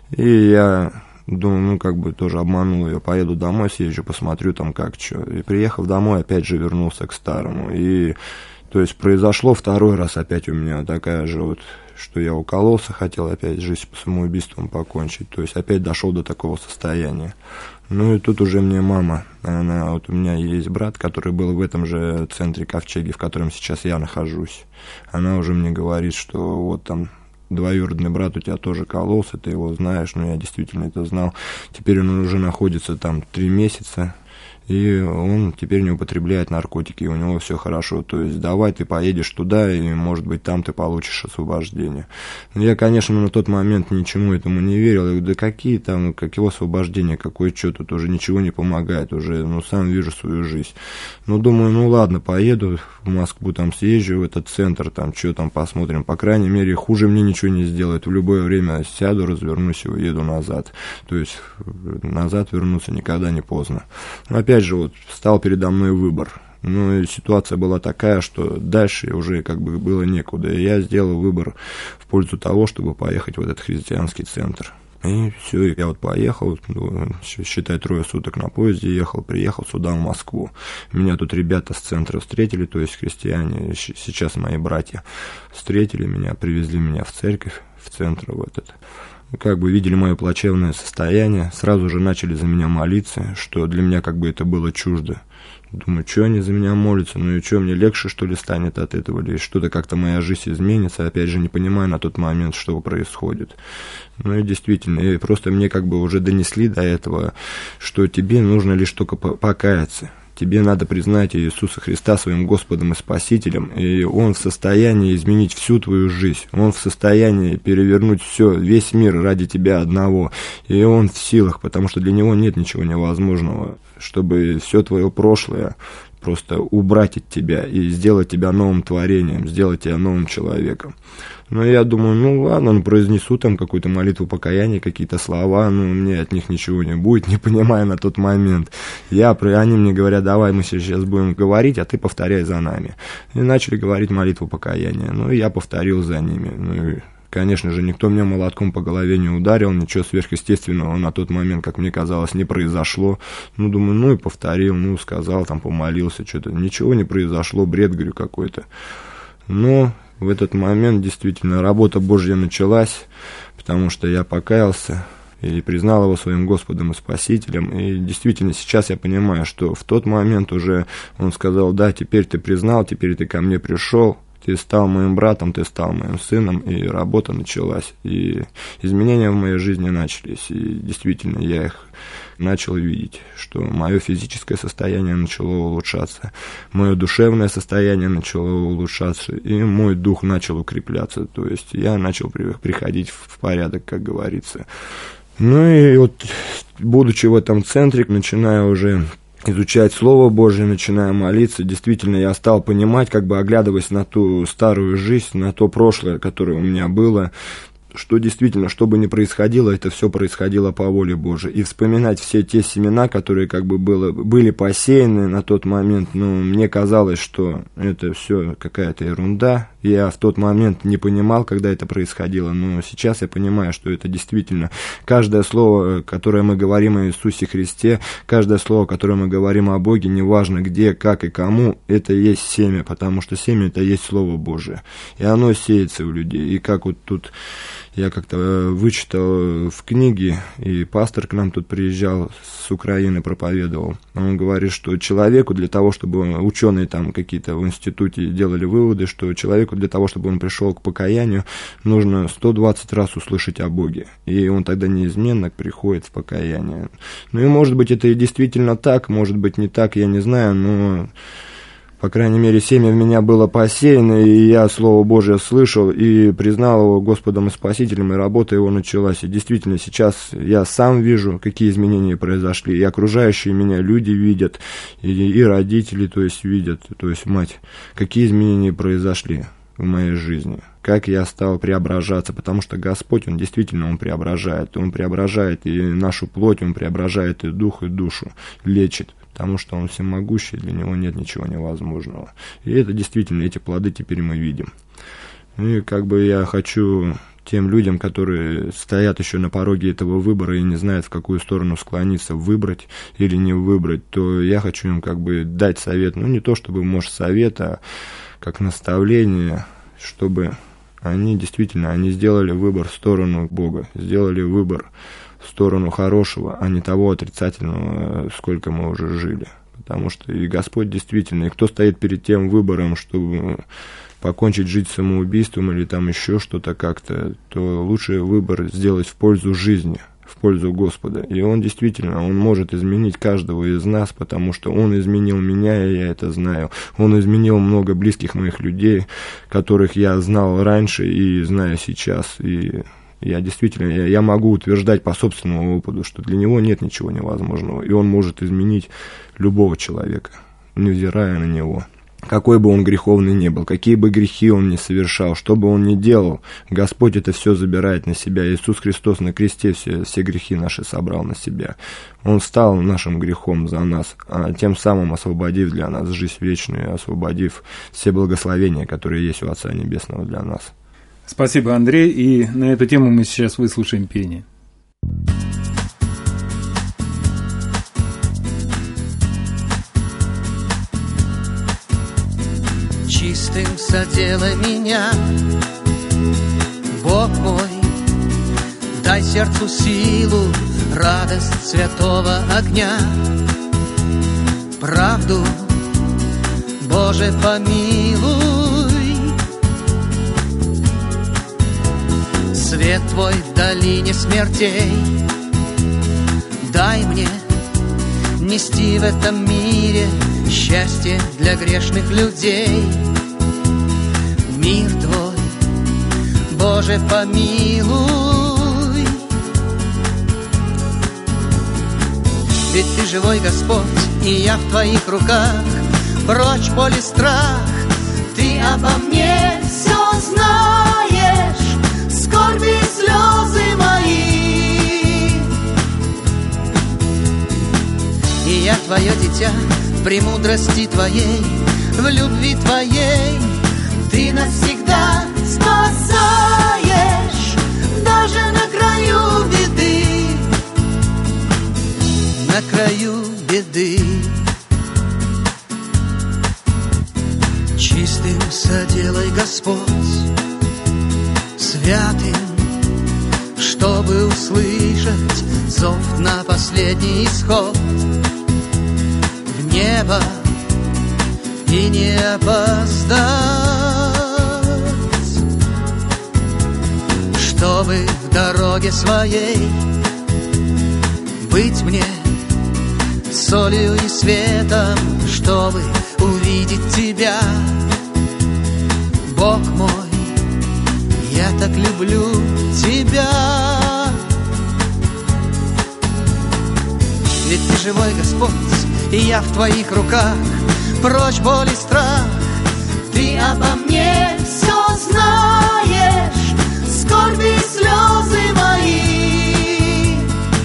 И я думаю, ну как бы тоже обманул ее, поеду домой, съезжу, посмотрю там как что. И приехав домой, опять же вернулся к старому. И то есть произошло второй раз опять у меня такая же вот, что я укололся, хотел опять жизнь по самоубийством покончить. То есть опять дошел до такого состояния. Ну и тут уже мне мама, она, вот у меня есть брат, который был в этом же центре Ковчеги, в котором сейчас я нахожусь. Она уже мне говорит, что вот там двоюродный брат у тебя тоже кололся, ты его знаешь, но я действительно это знал. Теперь он уже находится там три месяца. И он теперь не употребляет наркотики, и у него все хорошо. То есть давай ты поедешь туда, и, может быть, там ты получишь освобождение. Но я, конечно, на тот момент ничему этому не верил. Я говорю, да какие там, какие освобождения, какое что, тут уже ничего не помогает, уже, ну, сам вижу свою жизнь. Ну, думаю, ну, ладно, поеду в Москву, там съезжу в этот центр, там, что там посмотрим. По крайней мере, хуже мне ничего не сделает. В любое время сяду, развернусь и уеду назад. То есть назад вернуться никогда не поздно. Но опять Опять же, вот стал передо мной выбор. Ну, и ситуация была такая, что дальше уже как бы было некуда. И я сделал выбор в пользу того, чтобы поехать в этот христианский центр. И все, я вот поехал, считай, трое суток на поезде ехал, приехал сюда, в Москву. Меня тут ребята с центра встретили, то есть христиане, сейчас мои братья, встретили меня, привезли меня в церковь, в центр в этот. Как бы видели мое плачевное состояние, сразу же начали за меня молиться, что для меня как бы это было чуждо. Думаю, что они за меня молятся, ну и что, мне легче, что ли, станет от этого, или что-то как-то моя жизнь изменится, опять же, не понимая на тот момент, что происходит. Ну и действительно, и просто мне как бы уже донесли до этого, что тебе нужно лишь только покаяться. тебе надо признать Иисуса Христа своим Господом и Спасителем, и Он в состоянии изменить всю твою жизнь, Он в состоянии перевернуть все, весь мир ради тебя одного, и Он в силах, потому что для Него нет ничего невозможного, чтобы все твое прошлое просто убрать от тебя и сделать тебя новым творением, сделать тебя новым человеком. Но я думаю, ну ладно, ну произнесу там какую-то молитву покаяния, какие-то слова, ну мне от них ничего не будет, не понимая на тот момент. Я, они мне говорят, давай мы сейчас будем говорить, а ты повторяй за нами. И начали говорить молитву покаяния, ну и я повторил за ними. Ну и, конечно же, никто меня молотком по голове не ударил, ничего сверхъестественного на тот момент, как мне казалось, не произошло. Ну, думаю, ну и повторил, ну, сказал, там, помолился, что-то. Ничего не произошло, бред, говорю, какой-то. Но в этот момент действительно работа Божья началась, потому что я покаялся и признал Его своим Господом и Спасителем. И действительно, сейчас я понимаю, что в тот момент уже Он сказал, да, теперь ты признал, теперь ты ко мне пришел. Ты стал моим братом, ты стал моим сыном, и работа началась, и изменения в моей жизни начались, и действительно я их начал видеть, что мое физическое состояние начало улучшаться, мое душевное состояние начало улучшаться, и мой дух начал укрепляться, то есть я начал приходить в порядок, как говорится. Ну и вот, будучи в этом центре, начиная уже изучать Слово Божие, начиная молиться, действительно я стал понимать, как бы оглядываясь на ту старую жизнь, на то прошлое, которое у меня было, что действительно, что бы ни происходило, это все происходило по воле Божией. И вспоминать все те семена, которые как бы было, были посеяны на тот момент, ну, мне казалось, что это все какая-то ерунда. Я в тот момент не понимал, когда это происходило, но сейчас я понимаю, что это действительно каждое слово, которое мы говорим о Иисусе Христе, каждое слово, которое мы говорим о Боге, неважно где, как и кому, это есть семя, потому что семя – это есть Слово Божие. И оно сеется у людей. И как вот тут я как-то вычитал в книге, и пастор к нам тут приезжал с Украины, проповедовал. Он говорит, что человеку для того, чтобы ученые там какие-то в институте делали выводы, что человеку для того, чтобы он пришел к покаянию, нужно сто двадцать раз услышать о Боге. И он тогда неизменно приходит в покаяние. Ну и может быть это и действительно так, может быть не так, я не знаю, но... По крайней мере, семя в меня было посеяно, и я Слово Божие слышал и признал Его Господом и Спасителем, и работа Его началась. И действительно, сейчас я сам вижу, какие изменения произошли, и окружающие меня люди видят, и, и родители, то есть, видят, то есть, мать, какие изменения произошли в моей жизни, как я стал преображаться, потому что Господь, Он действительно, Он преображает, Он преображает и нашу плоть, Он преображает и дух, и душу, лечит. Потому что Он всемогущий, для Него нет ничего невозможного. И это действительно, эти плоды теперь мы видим. И как бы я хочу тем людям, которые стоят еще на пороге этого выбора и не знают, в какую сторону склониться, выбрать или не выбрать, то я хочу им как бы дать совет, ну не то чтобы, может, совет, а как наставление, чтобы они действительно, они сделали выбор в сторону Бога, сделали выбор в сторону хорошего, а не того отрицательного, сколько мы уже жили. Потому что и Господь действительно, и кто стоит перед тем выбором, чтобы покончить жизнь самоубийством или там еще что-то как-то, то лучший выбор сделать в пользу жизни, в пользу Господа. И Он действительно, Он может изменить каждого из нас, потому что Он изменил меня, и я это знаю. Он изменил много близких моих людей, которых я знал раньше и знаю сейчас, и... Я действительно, я, я могу утверждать по собственному опыту, что для него нет ничего невозможного, и он может изменить любого человека, невзирая на него. Какой бы он греховный ни был, какие бы грехи он ни совершал, что бы он ни делал, Господь это все забирает на себя. Иисус Христос на кресте все, все грехи наши собрал на себя. Он стал нашим грехом за нас, а тем самым освободив для нас жизнь вечную, освободив все благословения, которые есть у Отца Небесного для нас. Спасибо, Андрей, и на эту тему мы сейчас выслушаем пение. Чистым соделай меня, Бог мой, дай сердцу силу, радость святого огня, правду, Боже, помилуй. Свет Твой в долине смертей, дай мне нести в этом мире счастье для грешных людей. Мир Твой, Боже, помилуй, ведь Ты живой Господь, и я в Твоих руках. Прочь боль и страх, Ты обо мне все знаешь, скорби и слезы мои. И я Твое дитя, в премудрости Твоей, в любви Твоей. Ты навсегда спасаешь, даже на краю беды, на краю беды. Чистым соделай, Господь, святым, чтобы услышать зов на последний исход в небо и не опоздать, чтобы в дороге своей быть мне солью и светом, чтобы увидеть Тебя, Бог мой, я так люблю Тебя. Ведь Ты живой Господь, и я в Твоих руках. Прочь боль и страх, Ты обо мне все знаешь, скорби и слезы мои.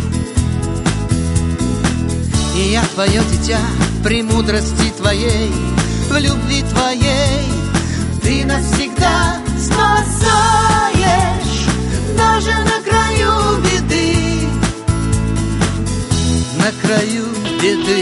И я Твое дитя, в премудрости Твоей, в любви Твоей. Ты навсегда спасаешь, даже на краю беды, на краю беды.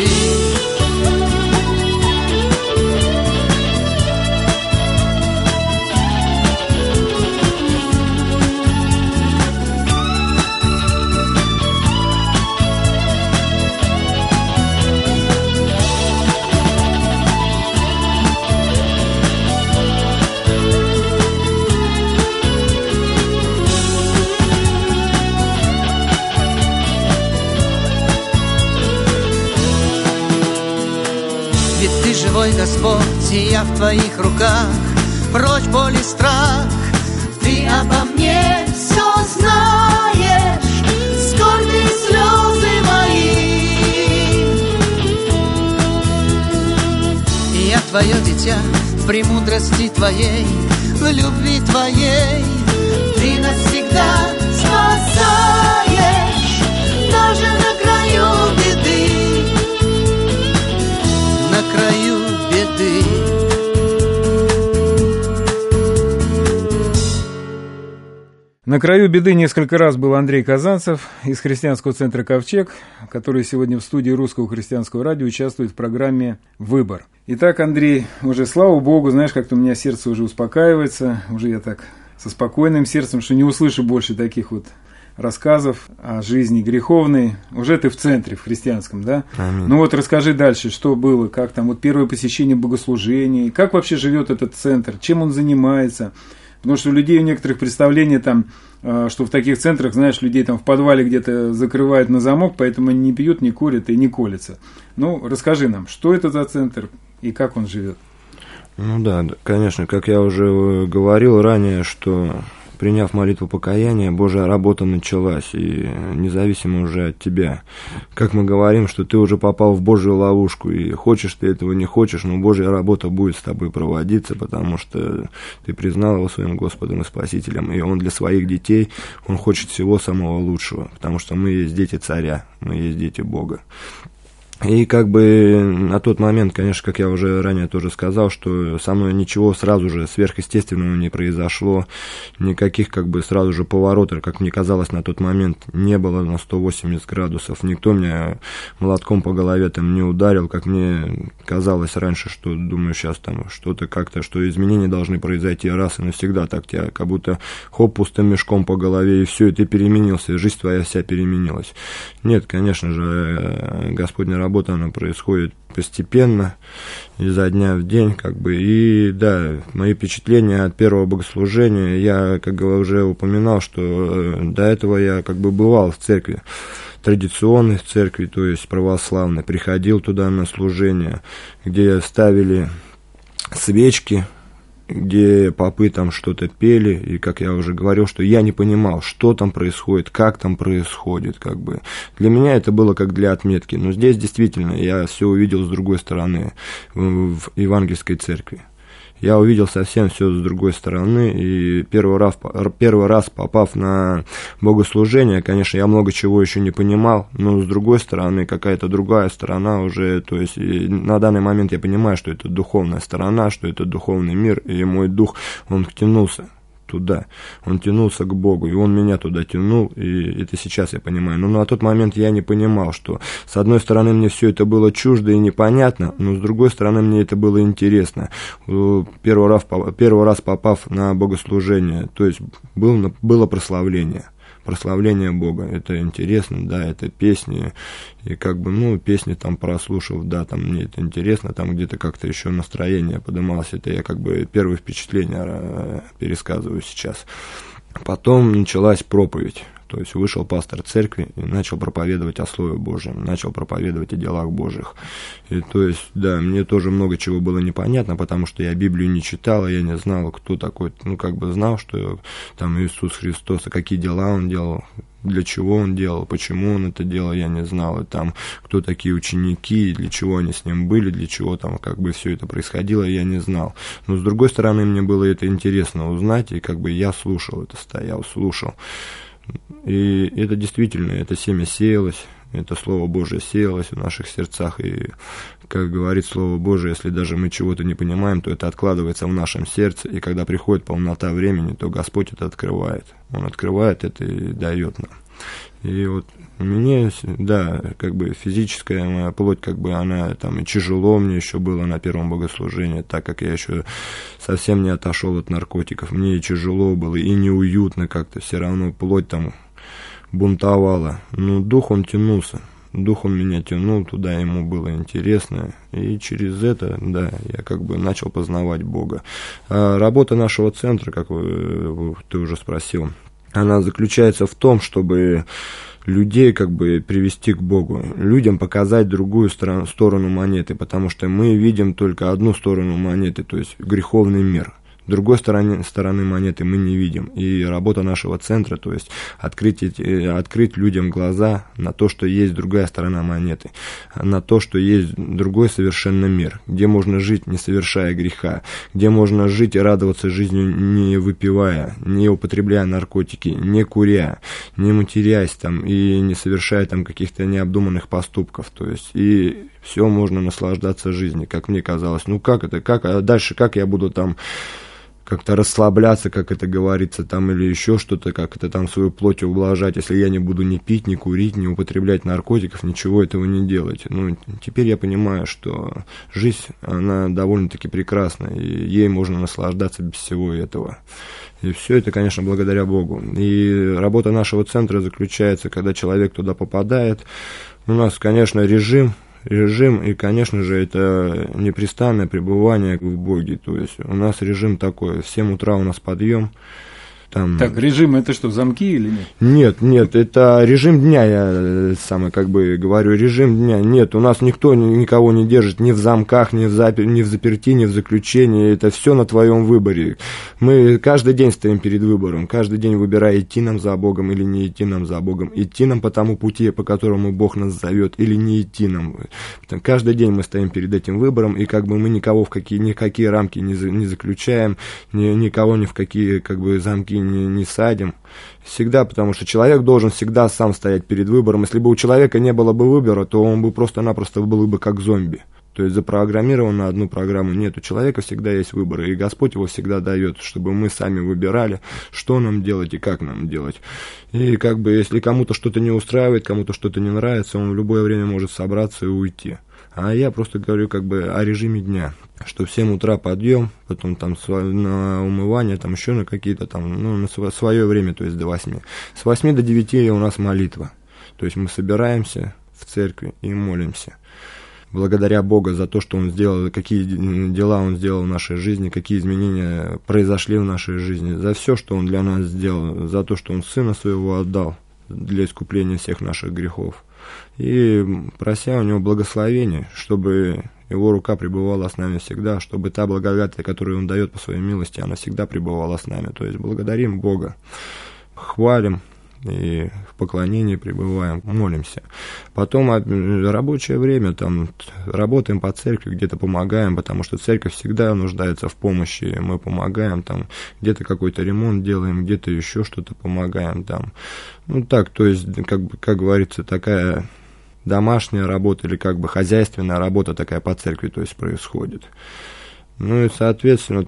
Живой Господь, и я в Твоих руках. Прочь боль и страх, Ты обо мне все знаешь, скорби и слезы мои. И я Твое дитя, в премудрости Твоей, в любви Твоей. Ты навсегда спасаешь, даже на краю беды, на краю беды. На краю беды несколько раз был Андрей Казанцев из христианского центра «Ковчег», который сегодня в студии Русского христианского радио участвует в программе «Выбор». Итак, Андрей, уже слава Богу, знаешь, как-то у меня сердце уже успокаивается, уже я так со спокойным сердцем, что не услышу больше таких вот рассказов о жизни греховной. Уже ты в центре, в христианском, да? Аминь. Ну вот расскажи дальше, что было, как там, вот первое посещение богослужений, как вообще живет этот центр, чем он занимается. Потому что у людей у некоторых представление там, что в таких центрах, знаешь, людей там в подвале где-то закрывают на замок, поэтому они не пьют, не курят и не колятся. Ну, расскажи нам, что это за центр и как он живет? Ну да, конечно, как я уже говорил ранее, что приняв молитву покаяния, Божья работа началась, и независимо уже от тебя. Как мы говорим, что ты уже попал в Божью ловушку, и хочешь ты этого, не хочешь, но Божья работа будет с тобой проводиться, потому что ты признал его своим Господом и Спасителем, и он для своих детей, он хочет всего самого лучшего, потому что мы есть дети Царя, мы есть дети Бога. И как бы на тот момент, конечно, как я уже ранее тоже сказал, что со мной ничего сразу же сверхъестественного не произошло, никаких как бы сразу же поворотов, как мне казалось на тот момент, не было на сто восемьдесят градусов. Никто меня молотком по голове там не ударил, как мне казалось раньше, что думаю сейчас там что-то как-то, что изменения должны произойти раз и навсегда, так тебя как будто хоп, пустым мешком по голове, и все, и ты переменился, и жизнь твоя вся переменилась. Нет, конечно же, Господня работа, она происходит постепенно, изо дня в день, как бы, и да, мои впечатления от первого богослужения, я, как уже упоминал, что до этого я как бы бывал в церкви традиционной церкви, то есть православной, приходил туда на служение, где ставили свечки, где попы там что-то пели, и, как я уже говорил, что я не понимал, что там происходит, как там происходит, как бы. Для меня это было как для отметки, но здесь действительно я все увидел с другой стороны, в евангельской церкви. Я увидел совсем все с другой стороны, и первый раз, первый раз попав на богослужение, конечно, я много чего еще не понимал, но с другой стороны, какая-то другая сторона уже, то есть на данный момент я понимаю, что это духовная сторона, что это духовный мир, и мой дух, он тянулся туда, он тянулся к Богу, и он меня туда тянул, и это сейчас я понимаю. Но на тот момент я не понимал, что с одной стороны мне все это было чуждо и непонятно, но с другой стороны мне это было интересно. Первый раз, первый раз попав на богослужение, то есть было, было прославление. Прославление Бога, это интересно, да, это песни, и как бы, ну, песни там прослушав, да, там мне это интересно, там где-то как-то еще настроение поднималось, это я как бы первые впечатления пересказываю сейчас. Потом началась проповедь. То есть вышел пастор церкви и начал проповедовать о Слове Божьем, начал проповедовать о делах Божьих. И то есть, да, мне тоже много чего было непонятно, потому что я Библию не читал, я не знал, кто такой, ну, как бы знал, что там Иисус Христос, и какие дела Он делал, для чего Он делал, почему Он это делал, я не знал, и там, кто такие ученики, для чего они с Ним были, для чего там, как бы, все это происходило, я не знал. Но, с другой стороны, мне было это интересно узнать, и, как бы, я слушал это, стоял, слушал. И это действительно, это семя сеялось, это Слово Божие сеялось в наших сердцах, и, как говорит Слово Божие, если даже мы чего-то не понимаем, то это откладывается в нашем сердце, и когда приходит полнота времени, то Господь это открывает, Он открывает это и дает нам. И вот мне, да, как бы физическая моя плоть, как бы она там и тяжело мне еще было на первом богослужении, так как я еще совсем не отошел от наркотиков, мне и тяжело было, и неуютно как-то, все равно плоть там бунтовала, но дух он тянулся, дух он меня тянул, туда ему было интересно, и через это, да, я как бы начал познавать Бога. А работа нашего центра, как вы, ты уже спросил, она заключается в том, чтобы людей как бы привести к Богу, людям показать другую сторону монеты, потому что мы видим только одну сторону монеты, то есть греховный мир. Другой стороны, стороны монеты мы не видим. И работа нашего центра, то есть открыть, открыть людям глаза на то, что есть другая сторона монеты, на то, что есть другой совершенно мир, где можно жить, не совершая греха, где можно жить и радоваться жизнью, не выпивая, не употребляя наркотики, не куря, не матерясь там и не совершая там каких-то необдуманных поступков. То есть и все можно наслаждаться жизнью, как мне казалось. Ну как это, как, а дальше как я буду там как-то расслабляться, как это говорится, там, или еще что-то, как это там свою плоть ублажать, если я не буду ни пить, ни курить, ни употреблять наркотиков, ничего этого не делать. Ну, теперь я понимаю, что жизнь, она довольно-таки прекрасна, и ей можно наслаждаться без всего этого. И все это, конечно, благодаря Богу. И работа нашего центра заключается, когда человек туда попадает, у нас, конечно, режим, Режим, и, конечно же, это непрестанное пребывание в Боге. То есть у нас режим такой, в семь утра у нас подъем. Там... Так, режим это что, замки или нет? Нет, нет, это режим дня, я самое как бы говорю, режим дня. Нет, у нас никто никого не держит ни в замках, ни в, запер... ни в заперти, ни в заключении. Это все на твоем выборе. Мы каждый день стоим перед выбором, каждый день выбирая, идти нам за Богом или не идти нам за Богом, идти нам по тому пути, по которому Бог нас зовет, или не идти нам. Каждый день мы стоим перед этим выбором, и как бы мы никого в какие, ни в какие рамки не, за... не заключаем, ни, никого ни в какие как бы замки Не, не садим. Всегда, потому что человек должен всегда сам стоять перед выбором. Если бы у человека не было бы выбора, то он бы просто-напросто был бы как зомби. То есть запрограммирован на одну программу. Нет, у человека всегда есть выбор, и Господь его всегда дает, чтобы мы сами выбирали, что нам делать и как нам делать. И как бы, если кому-то что-то не устраивает, кому-то что-то не нравится, он в любое время может собраться и уйти. А я просто говорю как бы о режиме дня, что в семь утра подъем, потом там на умывание, там еще на какие-то там, ну, на свое время, то есть до восьми. С восьми до девяти у нас молитва. То есть мы собираемся в церкви и молимся. Благодаря Богу за то, что Он сделал, какие дела Он сделал в нашей жизни, какие изменения произошли в нашей жизни, за все, что Он для нас сделал, за то, что Он Сына Своего отдал для искупления всех наших грехов. И прося у него благословения, чтобы его рука пребывала с нами всегда, чтобы та благодать, которую он дает по своей милости, она всегда пребывала с нами. То есть благодарим Бога, хвалим и в поклонении пребываем, молимся. Потом рабочее время, там, работаем по церкви, где-то помогаем, потому что церковь всегда нуждается в помощи, мы помогаем, там, где-то какой-то ремонт делаем, где-то еще что-то помогаем, там. Ну так, то есть, как бы, как говорится, такая домашняя работа или как бы хозяйственная работа такая по церкви, то есть, происходит. Ну и, соответственно,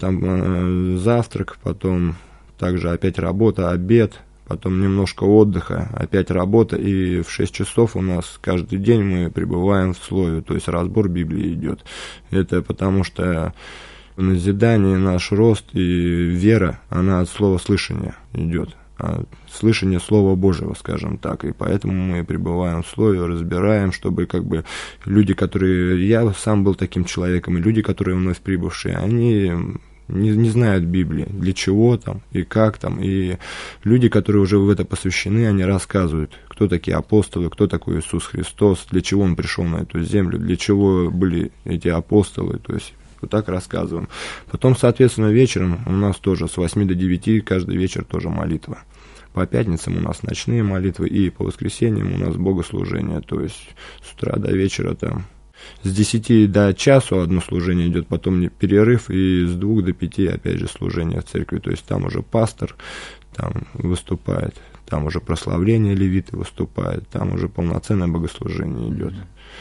там завтрак, потом также опять работа, обед, потом немножко отдыха, опять работа, и в шесть часов у нас каждый день мы пребываем в слове, то есть разбор Библии идет. Это потому что назидание, наш рост и вера, она от слова слышания идет, от слышания Слова Божьего, скажем так, и поэтому мы пребываем в слове, разбираем, чтобы как бы люди, которые, я сам был таким человеком, и люди, которые вновь прибывшие, они Не, не знают Библии, для чего там и как там, и люди, которые уже в это посвящены, они рассказывают, кто такие апостолы, кто такой Иисус Христос, для чего Он пришел на эту землю, для чего были эти апостолы, то есть вот так рассказываем. Потом, соответственно, вечером у нас тоже с восьми до девяти каждый вечер тоже молитва. По пятницам у нас ночные молитвы, и по воскресеньям у нас богослужение, то есть с утра до вечера там. С десяти до часу одно служение идет, потом перерыв, и с двух до пяти опять же служение в церкви. То есть там уже пастор там выступает, там уже прославление левиты выступает, там уже полноценное богослужение идет.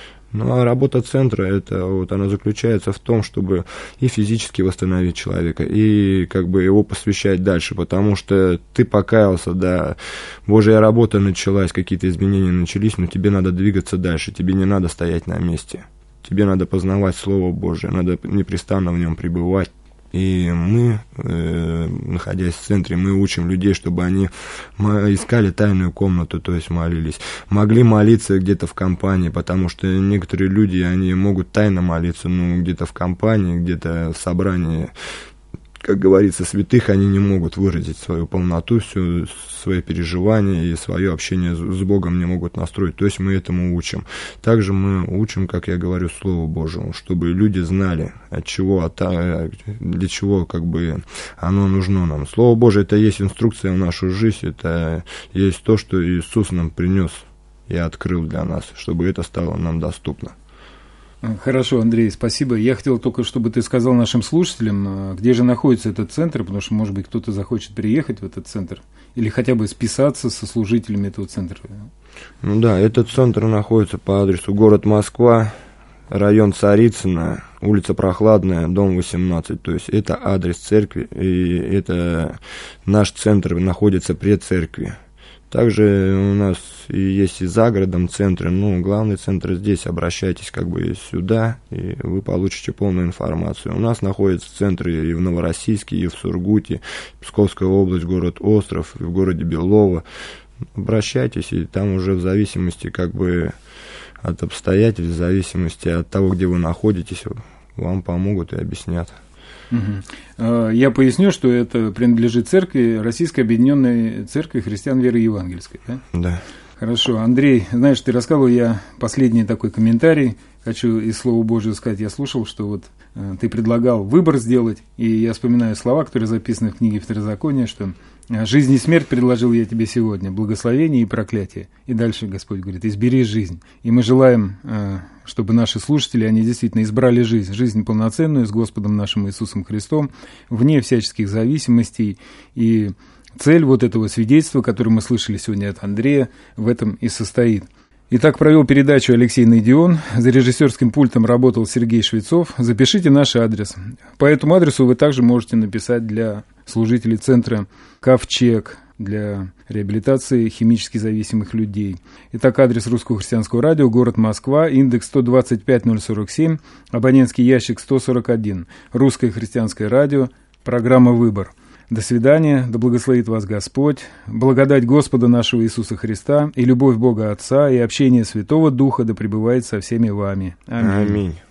Ну а работа центра, это вот она заключается в том, чтобы и физически восстановить человека, и как бы его посвящать дальше, потому что ты покаялся, да, Божья работа началась, какие-то изменения начались, но тебе надо двигаться дальше, тебе не надо стоять на месте, тебе надо познавать Слово Божие, надо непрестанно в нем пребывать. И мы, э, находясь в центре, мы учим людей, чтобы они искали тайную комнату, то есть молились. Могли молиться где-то в компании, потому что некоторые люди, они могут тайно молиться, ну, где-то в компании, где-то в собрании. Как говорится, святых, они не могут выразить свою полноту, все свои переживания и свое общение с Богом не могут настроить. То есть мы этому учим. Также мы учим, как я говорю, Слову Божьему, чтобы люди знали, от чего, от, для чего как бы оно нужно нам. Слово Божие — это есть инструкция в нашу жизнь, это есть то, что Иисус нам принес и открыл для нас, чтобы это стало нам доступно. Хорошо, Андрей, спасибо. Я хотел только, чтобы ты сказал нашим слушателям, где же находится этот центр, потому что, может быть, кто-то захочет приехать в этот центр или хотя бы списаться со служителями этого центра. Ну да, этот центр находится по адресу город Москва, район Царицына, улица Прохладная, дом восемнадцать. То есть это адрес церкви, и это наш центр находится при церкви. Также у нас и есть и за городом центры, ну, главный центр здесь, обращайтесь как бы сюда, и вы получите полную информацию. У нас находятся центры и в Новороссийске, и в Сургуте, Псковская область, город Остров, и в городе Белово. Обращайтесь, и там уже в зависимости как бы от обстоятельств, в зависимости от того, где вы находитесь, вам помогут и объяснят. Угу. Я поясню, что это принадлежит церкви, Российской Объединенной Церкви Христиан Веры Евангельской, да? Да. Хорошо. Андрей, знаешь, ты рассказывал, я последний такой комментарий хочу из Слова Божьего сказать. Я слушал, что вот э, ты предлагал выбор сделать, и я вспоминаю слова, которые записаны в книге Второзакония, что «Жизнь и смерть предложил я тебе сегодня, благословение и проклятие». И дальше Господь говорит: «Избери жизнь». И мы желаем, э, чтобы наши слушатели, они действительно избрали жизнь, жизнь полноценную с Господом нашим Иисусом Христом, вне всяческих зависимостей. И цель вот этого свидетельства, которое мы слышали сегодня от Андрея, в этом и состоит. Итак, провел передачу Алексей Найдион, за режиссерским пультом работал Сергей Швецов. Запишите наш адрес. По этому адресу вы также можете написать для служителей центра «Ковчег», для реабилитации химически зависимых людей. Итак, адрес Русского христианского радио, город Москва, индекс сто двадцать пять ноль сорок семь, абонентский ящик сто сорок один. Русское христианское радио, программа «Выбор». До свидания, да благословит вас Господь, благодать Господа нашего Иисуса Христа и любовь Бога Отца и общение Святого Духа да пребывает со всеми вами. Аминь. Аминь.